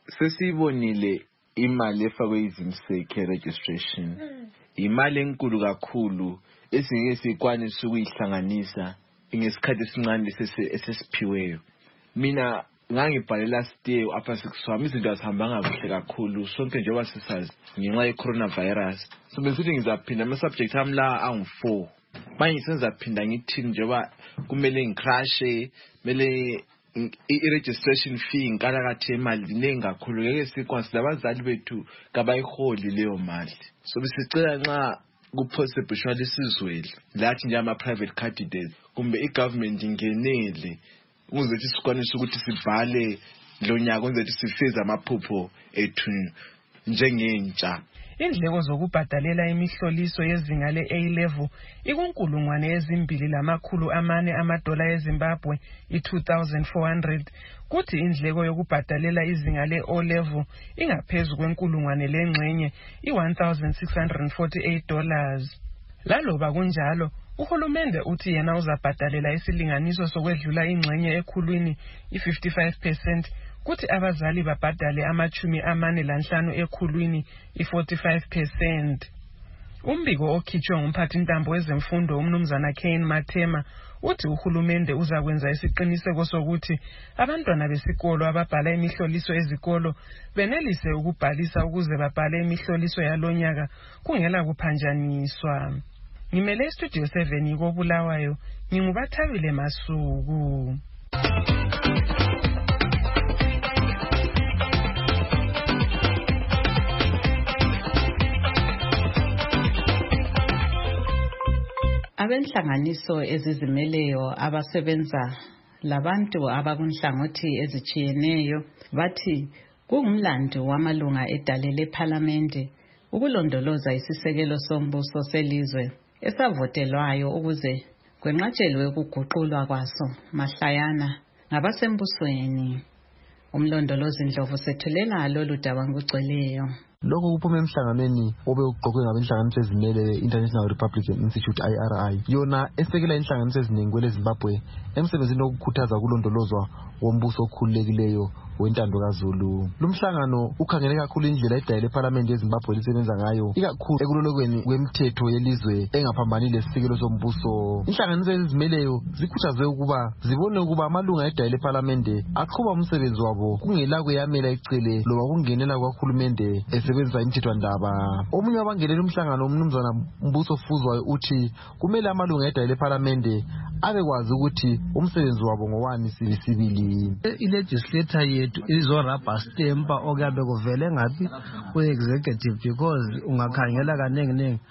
Sesibonile imali efakwe izimseke registration imali enkulu kakhulu esingeke sikwanise ukuyihlanganisa ngesikhathi esincane esesiphiweyo. Mina ngangibhalela stay apha sikuswami izinto azihambanga kuhle kakhulu sonke njengoba sisazi ngenxa ye coronavirus. So besithi ngizaphinda ama subject ami la angu four manje senzaphinda ngithini njengoba kumele ngicrash kumele i-registration fee nkalakathi imali inengi kakhulu ngeke sikwazi labazali bethu kabayiholi leyo mali. So bisicela nxa kupossible shwali sizwele lathi nje ama private candidates kumbe i-government ingenele ukuze sikwanise ukuthi sibhale lo nyaka ukuze sifeze amaphupho ethu njengentsha.
Indleko zokubhadalela imihloliso yezinga le-A level ikunkulungwane ezimbili lamakhulu amane amadola eZimbabwe i-two thousand four hundred, kuthi indleko yokubhadalela izinga le-O level ingaphezu kwenkulungwane lengxenye i-one thousand six hundred forty-eight dollars. Laloba kunjalo uhulumende uthi yena uzabhadalela isilinganiso sokwedlula ingxenye ekhulwini i-fifty-five percent, kuthi abazali babhadale amachumi amane lanhlanu ekhulwini i-forty-five percent. Umbiko okhitshwe ngumphathintambo wezemfundo umnumzana Kane Mathema uthi uhulumende uzakwenza isiqiniseko sokuthi abantwana besikolo ababhala imihloliso ezikolo benelise ukubhalisa ukuze babhale imihloliso yalonyaka kungela kuphanjaniswa. Ngimele Studio seven koBulawayo, ngingubathabile Masuku.
Abenhlanganiso ezizimeleyo abasebenza labantu abakunhlangothi ezichiyeneyo bathi kungumlando wamalunga edale leParliament ukulondoloza isisekelo sombuso selizwe esavotelwayo ukuze kwenqatshelwe ukuguqulwa kwaso mahlayana ngabasembusweni. Umlondolozi Ndlovu sethulela lolu daba ngugcweleyo.
Lokho kuphume emhlanganweni obe uqoqwe ngabenhlanganiso ezimele International Republican Institute I R I yona esekela inhlanganiso eziningi kwele Zimbabwe emsebenzini wokukhuthaza ukulondolozwa wombuso okhululekileyo wentando kaZulu. Lumhlangano ukhangele kakhulu indlela edale leParliament yeZimbabwe lisebenza ngayo ikakhulu ekulolokweni kwemithetho yelizwe engaphambani lesikelo sombuso. Inhlanganiso ezimeleyo zikhuthaze ukuba zibone ukuba amalunga edale leParliament aqhuba umsebenzi wabo kungela kuyamela icele loba kungenela kwakhulumende esebenzisa imithethwandaba. Omunye wabangenela umhlangano umnumzana Mbuso Fuzwayo uthi kumele amalunga edale leParliament abekwazi ukuthi umsebenzi wabo ngowani sibisibili.
I-legislator yethu izorabha stempa okuyabe kuvele ngapi ku-executive because ungakhangela kaningi ningi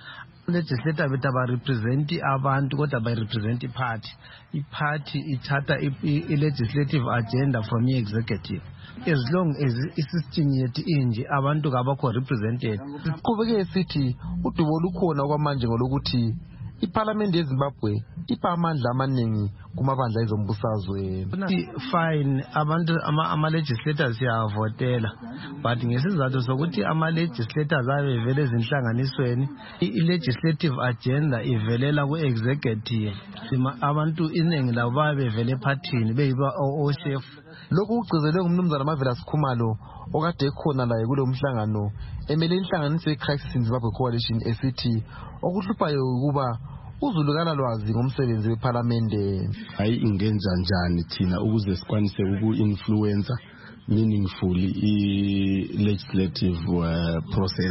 legislator bethu abarepresenti abantu kodwa bayirepresent iparty. Iparty ithatha i-legislative agenda from i-executive. As long as i-system yethu inje abantu kabakho represented.
Siqhubeke sithi udubo lukhona okwamanje ngolokuthi iParliament yeZimbabwe ipha amandla amaningi kumabandla ezombusazwe.
Fine, abantu ama, ama legislators siyavotela, but ngesizathu sokuthi ama legislators avele ezinhlanganisweni, i-legislative agenda ivelela ku-executive. Abantu iningi labo babevele ephathini beyiba o-chef.
Lokhu kugcizelwe ngumnumzana Mavela Sikhumalo okade ekhona laye kulo mhlangano emele inhlanganiso ye-Crisis in Zimbabwe Coalition esithi okuhluphayo ukuba uzulukana lwazi ngomsebenzi weParliament.
Hayi ingenza njani thina ukuze sikwanise uku-influencer meaningfully i-legislative uh, process.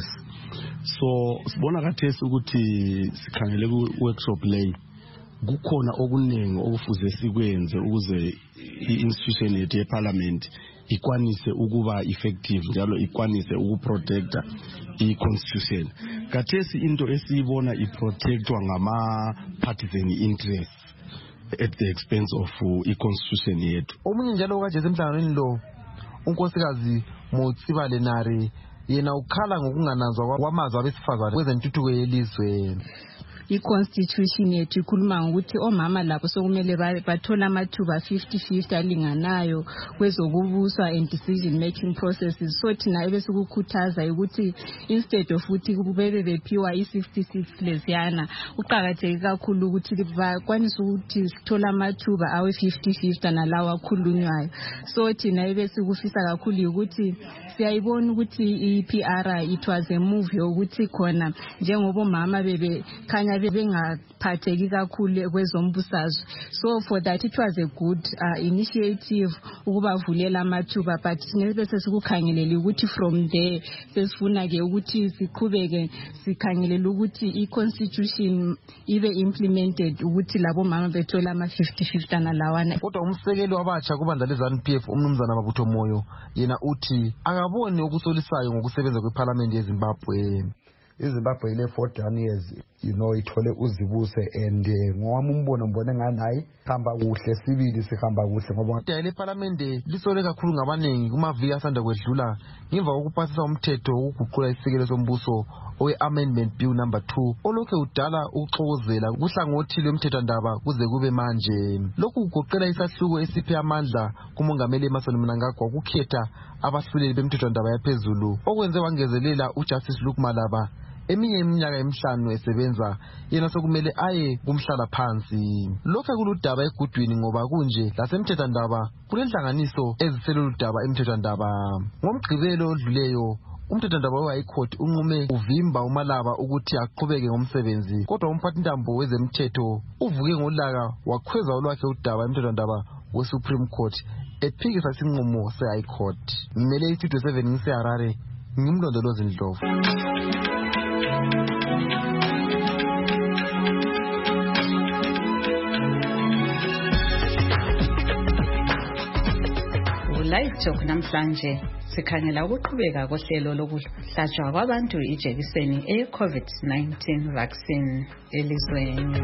So sibona kathesi ukuthi sikhangele ku-workshop leyi kukhona okuningi okufuze sikwenze ukuze i-institution yethu yeParliament ikwanise ukuba effective njalo ikwanise ukuprotecta i-constitution. Kathesi into esiyibona iprotectwa ngama-partisan interests at the expense of uh, i-constitution yethu.
Omunye njalo kaje semhlanganweni lo unkosikazi Motsiba Lenare yena ukhala ngokungananzwa kwamazwi abesifazane kwezentuthuko yelizwe.
I-constitution yethu ikhuluma ngokuthi omama lapho sokumele bathola amathuba fifty fifty alinganayo kwezokubuswa and decision making processes. So thina ebesikukhuthaza ukuthi instead of ukuthi kubebe bephiwa i-sixty-six lesiyana uqakatheke kakhulu ukuthi bakwanise ukuthi sithola amathuba awe fifty fifty nalawa akhulunywayo. So thina ebesikufisa kakhulu ukuthi siyayibona ukuthi i-P R it was a move yokuthi khona njengoba omama bebe kanya bengaphatheki kakhulu kwezombusazwe. So for that it was a good uh, initiative ukubavulela amathuba, but sinebese sikukhangelele ukuthi from there sesifuna ke ukuthi siqhubeke sikhangelele ukuthi i-constitution ibe implemented ukuthi labo mama bethola ama fifty fifty nalawana.
Kodwa umsekeli wabatsha kubandla leZANU P F umnumzana Mabutho Moyo yena uthi akaboni okusolisayo ngokusebenza kweParliament yeZimbabwe.
iZimbabwe ile forty-one years you know ithole uzibuse and ngowami umbono mbone nganayi hamba kuhle sibili sihamba kuhle ngoba
ile parliament lisole kakhulu ngabaningi kumaviki asanda kwedlula ngemva kokupasisa umthetho ukuguqula isikelo sombuso owe-amendment bill number two olokhe udala ukuxokozela kuhlangothi lomthethwandaba kuze kube manje. Lokhu kugoqela isahluko esiphe amandla kumongameli Emmerson Mnangagwa ukukhetha abahluleli bemthethwandaba yaphezulu okwenze wangezelela uJustice Luke Malaba eminye iminyaka emihlanu esebenza yena sokumele aye kumhlala phansi. Lokho kuludaba egudwini ngoba kunje lasemthethwandaba kunenhlanganiso eziseloludaba emthethwandaba. Ngomgqibelo odluleyo umthethwandaba we-High Court unqume uvimba uMalaba ukuthi aqhubeke ngomsebenzi, kodwa umphathintambo wezemthetho uvuke ngolaka wakhweza olwakhe udaba emthethwandaba we-Supreme Court ephikisa isinqumo se-High Court. Ngimele iStudio seven ngiseHarare, ngimlondolozi Ndlovu.
Live Talk namhlanje sikhangela ukuqhubeka kohlelo lokuhlatshwa kwabantu ijekiseni e-COVID nineteen vaccine elizweni.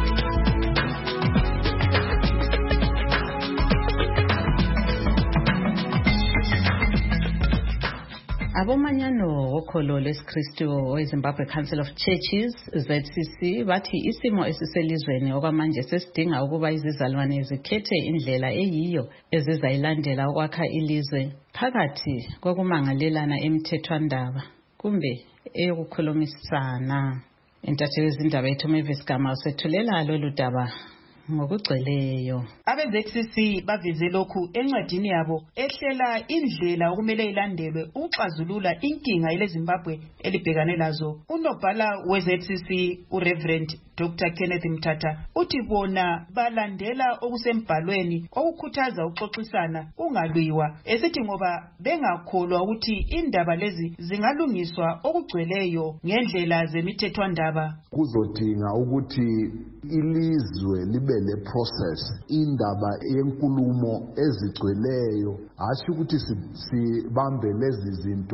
Abomanyano wokholo lesiKristu weZimbabwe Council of Churches Z C C bathi isimo esiselizweni okwamanje sesidinga ukuba izizalwane zikhethe indlela eyiyo ezizayilandela ukwakha ilizwe phakathi kokumangalelana emthethwandaba kumbe eyokukhulumisana. Intatheli yezindaba yethu Mavis Gama usethulela lolu daba ngokugcweleyo.
Abe-Z C C bavize lokhu encwadini yabo ehlela indlela okumele ilandelwe ukuxazulula inkinga eleZimbabwe elibhekane lazo. Unobhala we-Z C C uReverend Doctor Kenneth Mthatha uthi bona balandela okusembhalweni okukhuthaza ukuxoxisana kungalwiwa, esithi ngoba bengakholwa ukuthi indaba lezi zingalungiswa okugcweleyo ngendlela zemithethwandaba.
Kuzodinga ukuthi ilizwe libe le process indaba yenkulumo ezigcweleyo, asho ukuthi sibambe lezi zinto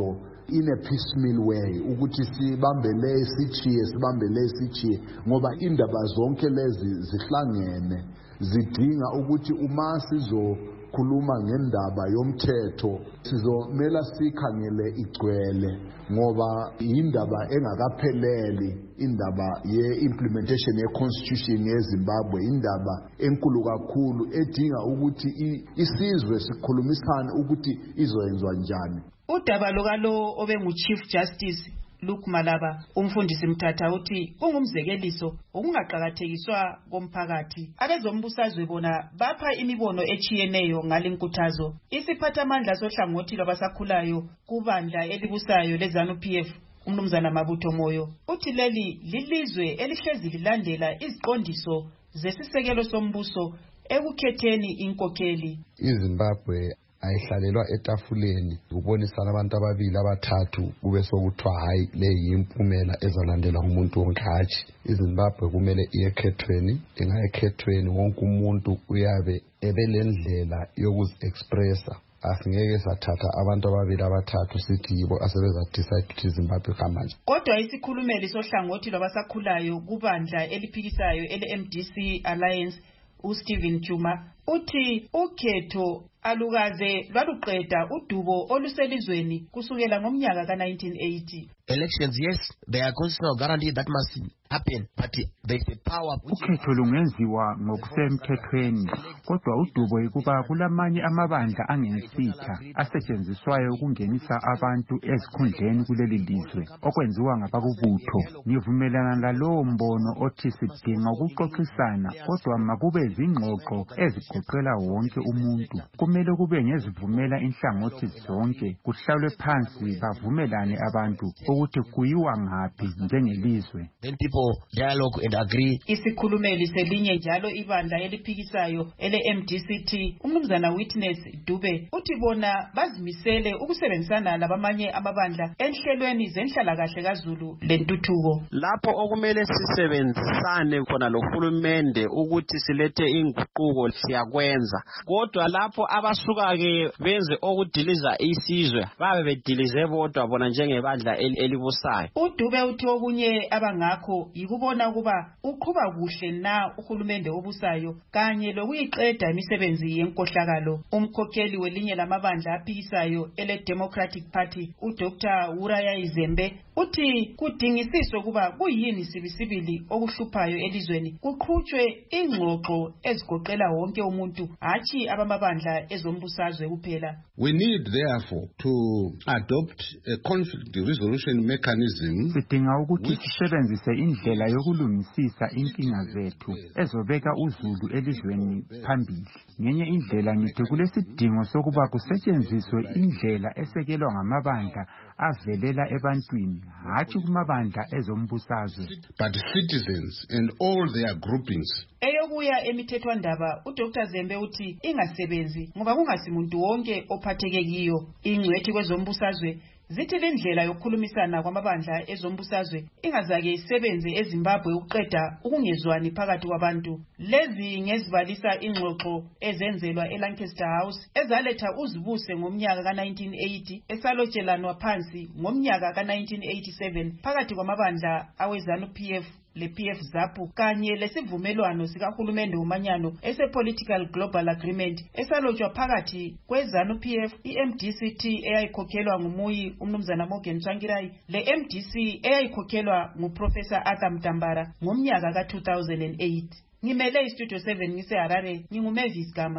in a piecemeal way ukuthi sibambele sichiye sibambele sichiye ngoba indaba zonke lezi zihlangene zidinga ukuthi uma sizo khuluma ngendaba yomthetho sizomela sikhangele igcwele ngoba indaba engakapheleli indaba ye-implementation ye-constitution yeZimbabwe indaba enkulu kakhulu edinga ukuthi isizwe sikhulumisane ukuthi izoyenzwa njani.
Udaba lokalo obengu-Chief Justice Luke Malaba umfundisi Mthatha uthi kungumzekeliso ukungaqhakathekiswa komphakathi. Abezombusazwe bona bapha imibono echiyeneyo ngalenkuthazo. Isiphathamandla sohlangothi lwabasakhulayo kubandla elibusayo leZANU-P F uMnumzana Mabutho Moyo uthi leli lilizwe elihlezi lilandela iziqondiso zesisekelo sombuso ekukhetheni inkokheli.
iZimbabwe ayihlalelwa etafuleni ubonisana abantu ababili abathathu kube sokuthiwa hayi le yimpumela ezalandelwa umuntu wonke hatshi. iZimbabwe kumele iyekhethweni ingayekhethweni wonke umuntu uyabe ebelendlela yokuzi-expressa. Asingeke sathatha abantu ababili abathathu sithi yibo asebeza decide ukuthi iZimbabwe kamanje.
Kodwa isikhulumeli sohlangothi lwabasakhulayo kubandla eliphikisayo ele-M D C Alliance uStephen Chuma uthi ukhetho alukaze lwaluqeda udubo oluselizweni kusukela ngomnyaka ka nineteen eighty.
Elections, yes, there are constitutional guarantee that must happen, but there is a power.
Ukhetho lungenziwa ngokusemthethweni, kodwa udubo ukuba kulamanye amabandla angensitha asetshenziswayo ukungenisa abantu ezikhundleni kuleli lizwe okwenziwa ngabakubutho. Ngivumelana lalowo mbono othi sidinga ukuxoxisana, kodwa makube zingxoxo ezigoqela wonke umuntu. Kumele kube ngezivumela inhlangothi zonke, kuhlalwe phansi bavumelane abantu ukuthi kuyiwa ngaphi njengelizwe.
Then people dialogue and agree.
Isikhulumeli selinye njalo ibandla eliphikisayo ele-M D C T uMnumzana Witness Dube uthi bona bazimisele ukusebenzisana labamanye amabandla enhlelweni zenhlalakahle kaZulu lentuthuko.
Lapho okumele sisebenzisane khona lohulumende ukuthi silethe inguquko siyakwenza, kodwa lapho abasuka ke benze okudiliza isizwe babe bedilize bodwa bona njengebandla elibusayo.
uDube uthi okunye abangakho yikubona kuba uqhuba kuhle na uhulumende obusayo kanye lokuyiqeda imisebenzi yenkohlakalo. Umkhokheli welinye lamabandla aphikisayo ele Democratic Party uDr Uraya Izembe uthi kudingisiswe kuba kuyini sibisibili okuhluphayo elizweni kuqhutshwe ingxoxo ezigoqela wonke umuntu hatshi abamabandla ezombusazwe kuphela.
We need therefore to adopt a conflict resolution mechanism.
Sidinga ukuthi sisebenzise indlela yokulungisisa inkinga zethu ezobeka uZulu elizweni phambili. Ngenye indlela ngithi kulesidingo sokuba kusetshenziswe indlela esekelwa ngamabandla avelela ebantwini hatshi kumabandla ezombusazwe.
But citizens and all their groupings.
Eyokuya emithethwandaba uDr Zembe uthi ingasebenzi ngoba kungasimuntu wonke ophatheke kiyo. Ingcwethi kwezombusazwe zithi lendlela yokukhulumisana kwamabandla ezombusazwe ingazake isebenze eZimbabwe uqeda ukungezwani phakathi kwabantu. Lezi ngezibalisa ingxoxo ezenzelwa eLancaster House ezaletha uzibuse ngomnyaka ka nineteen eighty esalotshelanwa phansi ngomnyaka ka nineteen eighty-seven phakathi kwamabandla aweZANU-P F le-P F ZAPU kanye lesivumelwano sikahulumende umanyano ese-Political Global Agreement esalotshwa phakathi kweZANU-P F, i-M D C T eyayikhokhelwa ngumuyi uMnumzana Morgan Tsvangirai le-M D C eyayikhokhelwa nguProfessor Arthur Mtambara ngomnyaka ka two thousand eight. Ngimele iStudio seven ngise-Harare, nginguMavis Gama.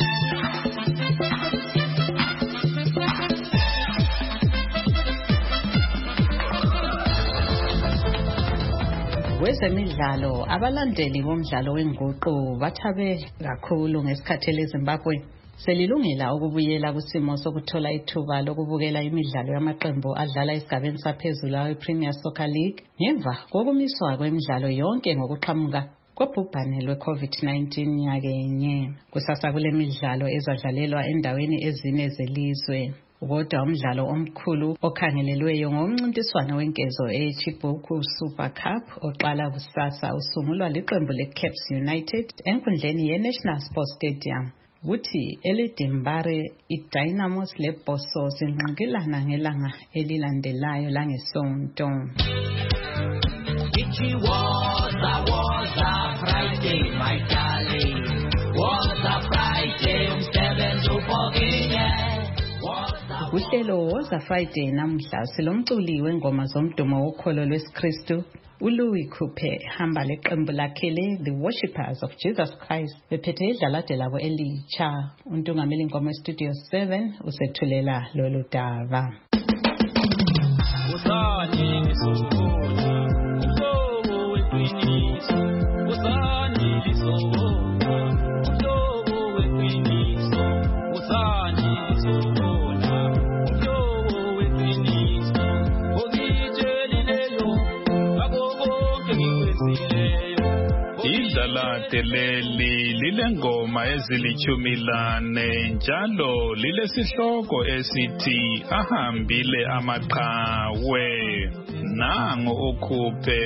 Kwezemidlalo abalandeli bomdlalo wenguqu bathabe kakhulu ngesikhathi leZimbabwe selilungela ukubuyela kusimo sokuthola ithuba lokubukela imidlalo yamaqembu adlala esigabeni saphezulu awe-Premier Soccer League ngemva kokumiswa kwemidlalo yonke ngokuqhamuka kobhubhane lwe-COVID nineteen nyakenye. Kusasa kule midlalo ezadlalelwa endaweni ezine zelizwe. Kodwa umdlalo omkhulu okhangelelweyo ngomncintiswano wenkezo eChibuku Super Cup oqala kusasa usungulwa liqembu leCaps United enkundleni yeNational Sports Stadium. ukuthi eLedimbare iDynamos leBoso sinqinkelana ngelanga elilandelayo langeSonto.
It was a was a Friday, my darling. Was a Friday, umsebenzi upokile.
Uhlelo Woza Friday namhla silomculi wengoma zomdumo wokholo lwesikristu uLouis Coupe hamba leqembu lakhe le The Worshippers of Jesus Christ bephethe idlalade labo elitsha. Untungameli inkomo estudio seven usethulela lolu daba.
Usani lisokona umhlobo weqiniso usani lisokona umhlobo weqiniso usani lisokona umhlobo weqiniso okitshelileyo akobonke ngikwesileyo.
Idlalade leli lilengoma ezilichumilane njalo lilesihloko esithi ahambile amaqhawe. Nango uKhuphe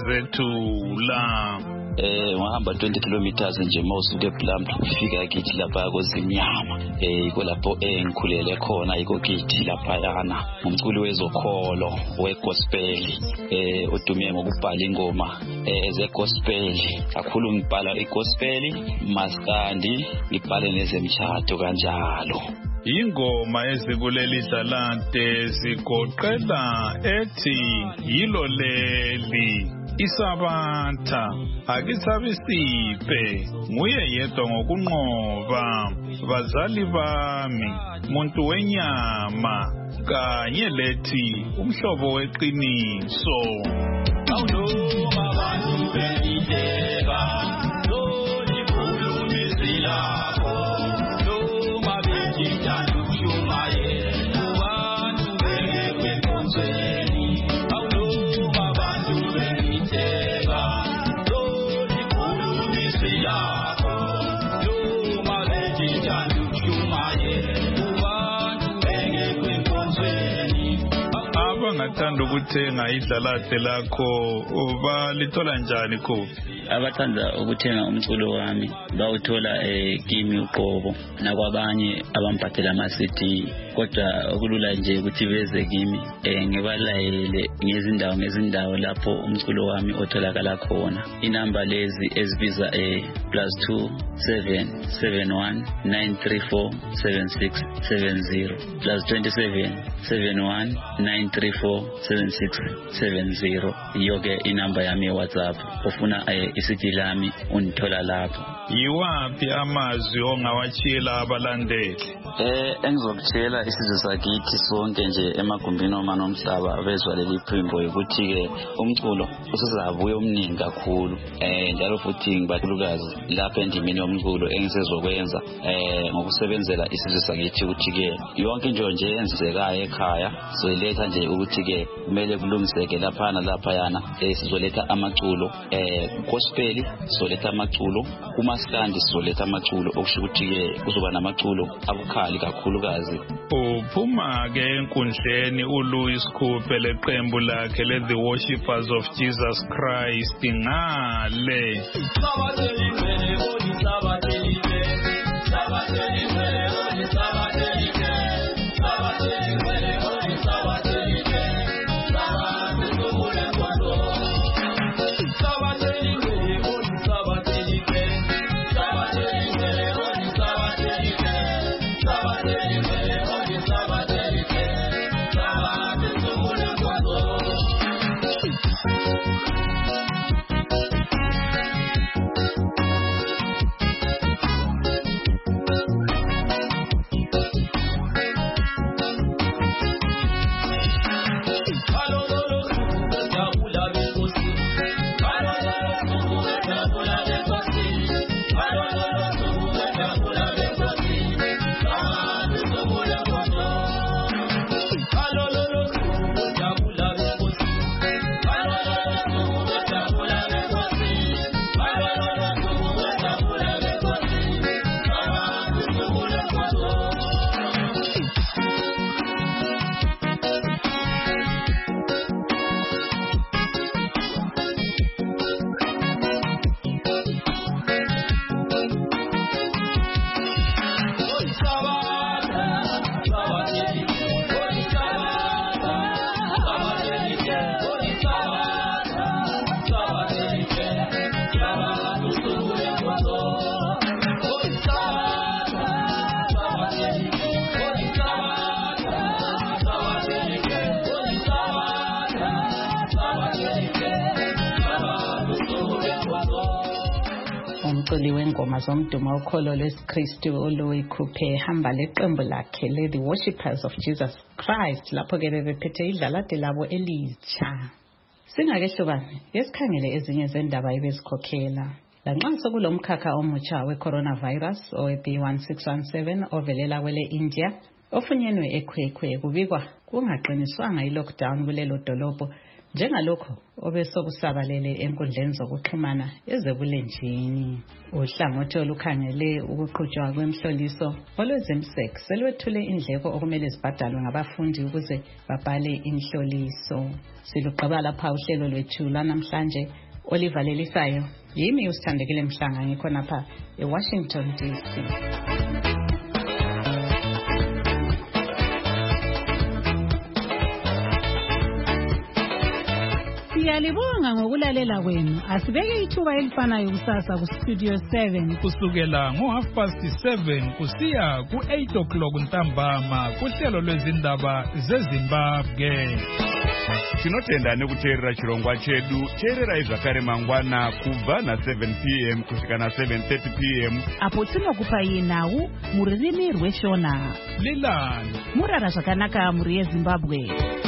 ezethula.
Eh ngahamba twenty kilometers nje mawusuke eBlamth ukufika kithi lapha koZimnyama. Eh iko lapho engikhulele khona iko kithi lapha yana. Umculi wezokholo wegospel eh udume ngokubhala ingoma eh zegospel. Kakhulu ngibhala igospel, maskandi, ngibhale nezemtshado kanjalo.
Ingoma ezikuleli dlalade zigoqela ethi yilo leli Isabatha akithabisiphe nguye yedwa ngokunqoba bazali bami muntu wenyama kanye lethi umhlobo weqiniso.
Awunoma abantu belideka loli khulumisi lakho noma bejithanda ukushumayela abantu bengekwe nkonzweni. Awunoma abantu belideka loli khulumisi lakho noma bejithanda ukushumayela abantu bengekwe nkonzweni.
Abangathanda ukuthenga idlalade lakho balithola njani Khuphe?
Abathanda ukuthenga umculo wami bawuthola eh kimi uqobo nakwabanye abamphathela ama C D, kodwa okulula nje ukuthi beze kimi eh ngibalayele ngezindawo ngezindawo lapho umculo wami otholakala khona. Inamba lezi ezibiza eh plus two seven seven one nine three four seven six seven zero plus twenty-seven seven one nine three four seven six seven zero. Yoke inamba yami WhatsApp. Ufuna eh isidi lami unithola lapho.
Yiwapi amazwi ongawatshela abalandeli?
Eh engizokutshela isizwe sakithi sonke nje emagumbini omana omhlaba bezwa leli phimbo ukuthi ke umculo usizabuye omningi kakhulu. Eh njalo futhi ngibakulukazi lapha endimini yomculo engisezokwenza eh ngokusebenzela isizwe sakithi ukuthi ke yonke into nje yenzekayo ekhaya soyiletha nje ukuthi ke kumele kulungiseke lapha nalapha yana eh sizoletha amaculo eh gospel soletha amaculo umaskandi soletha amaculo okusho ukuthi ke kuzoba namaculo abukhali kakhulukazi.
Uphuma ke enkundleni uLouis Coupe leqembu lakhe le The Worshippers of Jesus Christ ngale.
umculi wengoma zomdumo ukholo lwesikristu uLouis Coupe hamba leqembu lakhe le The Worshippers of Jesus Christ lapho ke bebephethe idlalade labo elitsha. Singake hlobane yesikhangele ezinye zendaba ebezikhokhela. Lanxa sokulomkhakha omutsha we-coronavirus owe-B one six one seven ovelela kwele India ofunyenwe ekhwekhwe kubikwa kungaqiniswanga i-lockdown kulelo dolobho njengalokho obesokusabalele enkundleni zokuxhumana ezebulenjini. Uhlangothi olukhangele ukuqhutshwa kwemhloliso olwezemsek selwethule indleko okumele zibhadalwe ngabafundi ukuze babhale imhloliso. Siluqaba lapha uhlelo lwethu lanamhlanje olivalelisayo yimi usithandekile Mhlanga ngikhona pha eWashington D C.
Siyalibonga ngokulalela kwenu. Asibeke ithuba elifanayo kusasa ku Studio seven
kusukela ngo half past seven kusiya ku eight o'clock ntambama kuhlelo lwezindaba zeZimbabwe.
Tinotenda nekuteerera chirongwa chedu teerera izvakare mangwana kubva na seven p m kusvika na seven thirty p m
apo tinokupai nhau muririmi rweshona
Lilani
murara zvakanaka muri yeZimbabwe.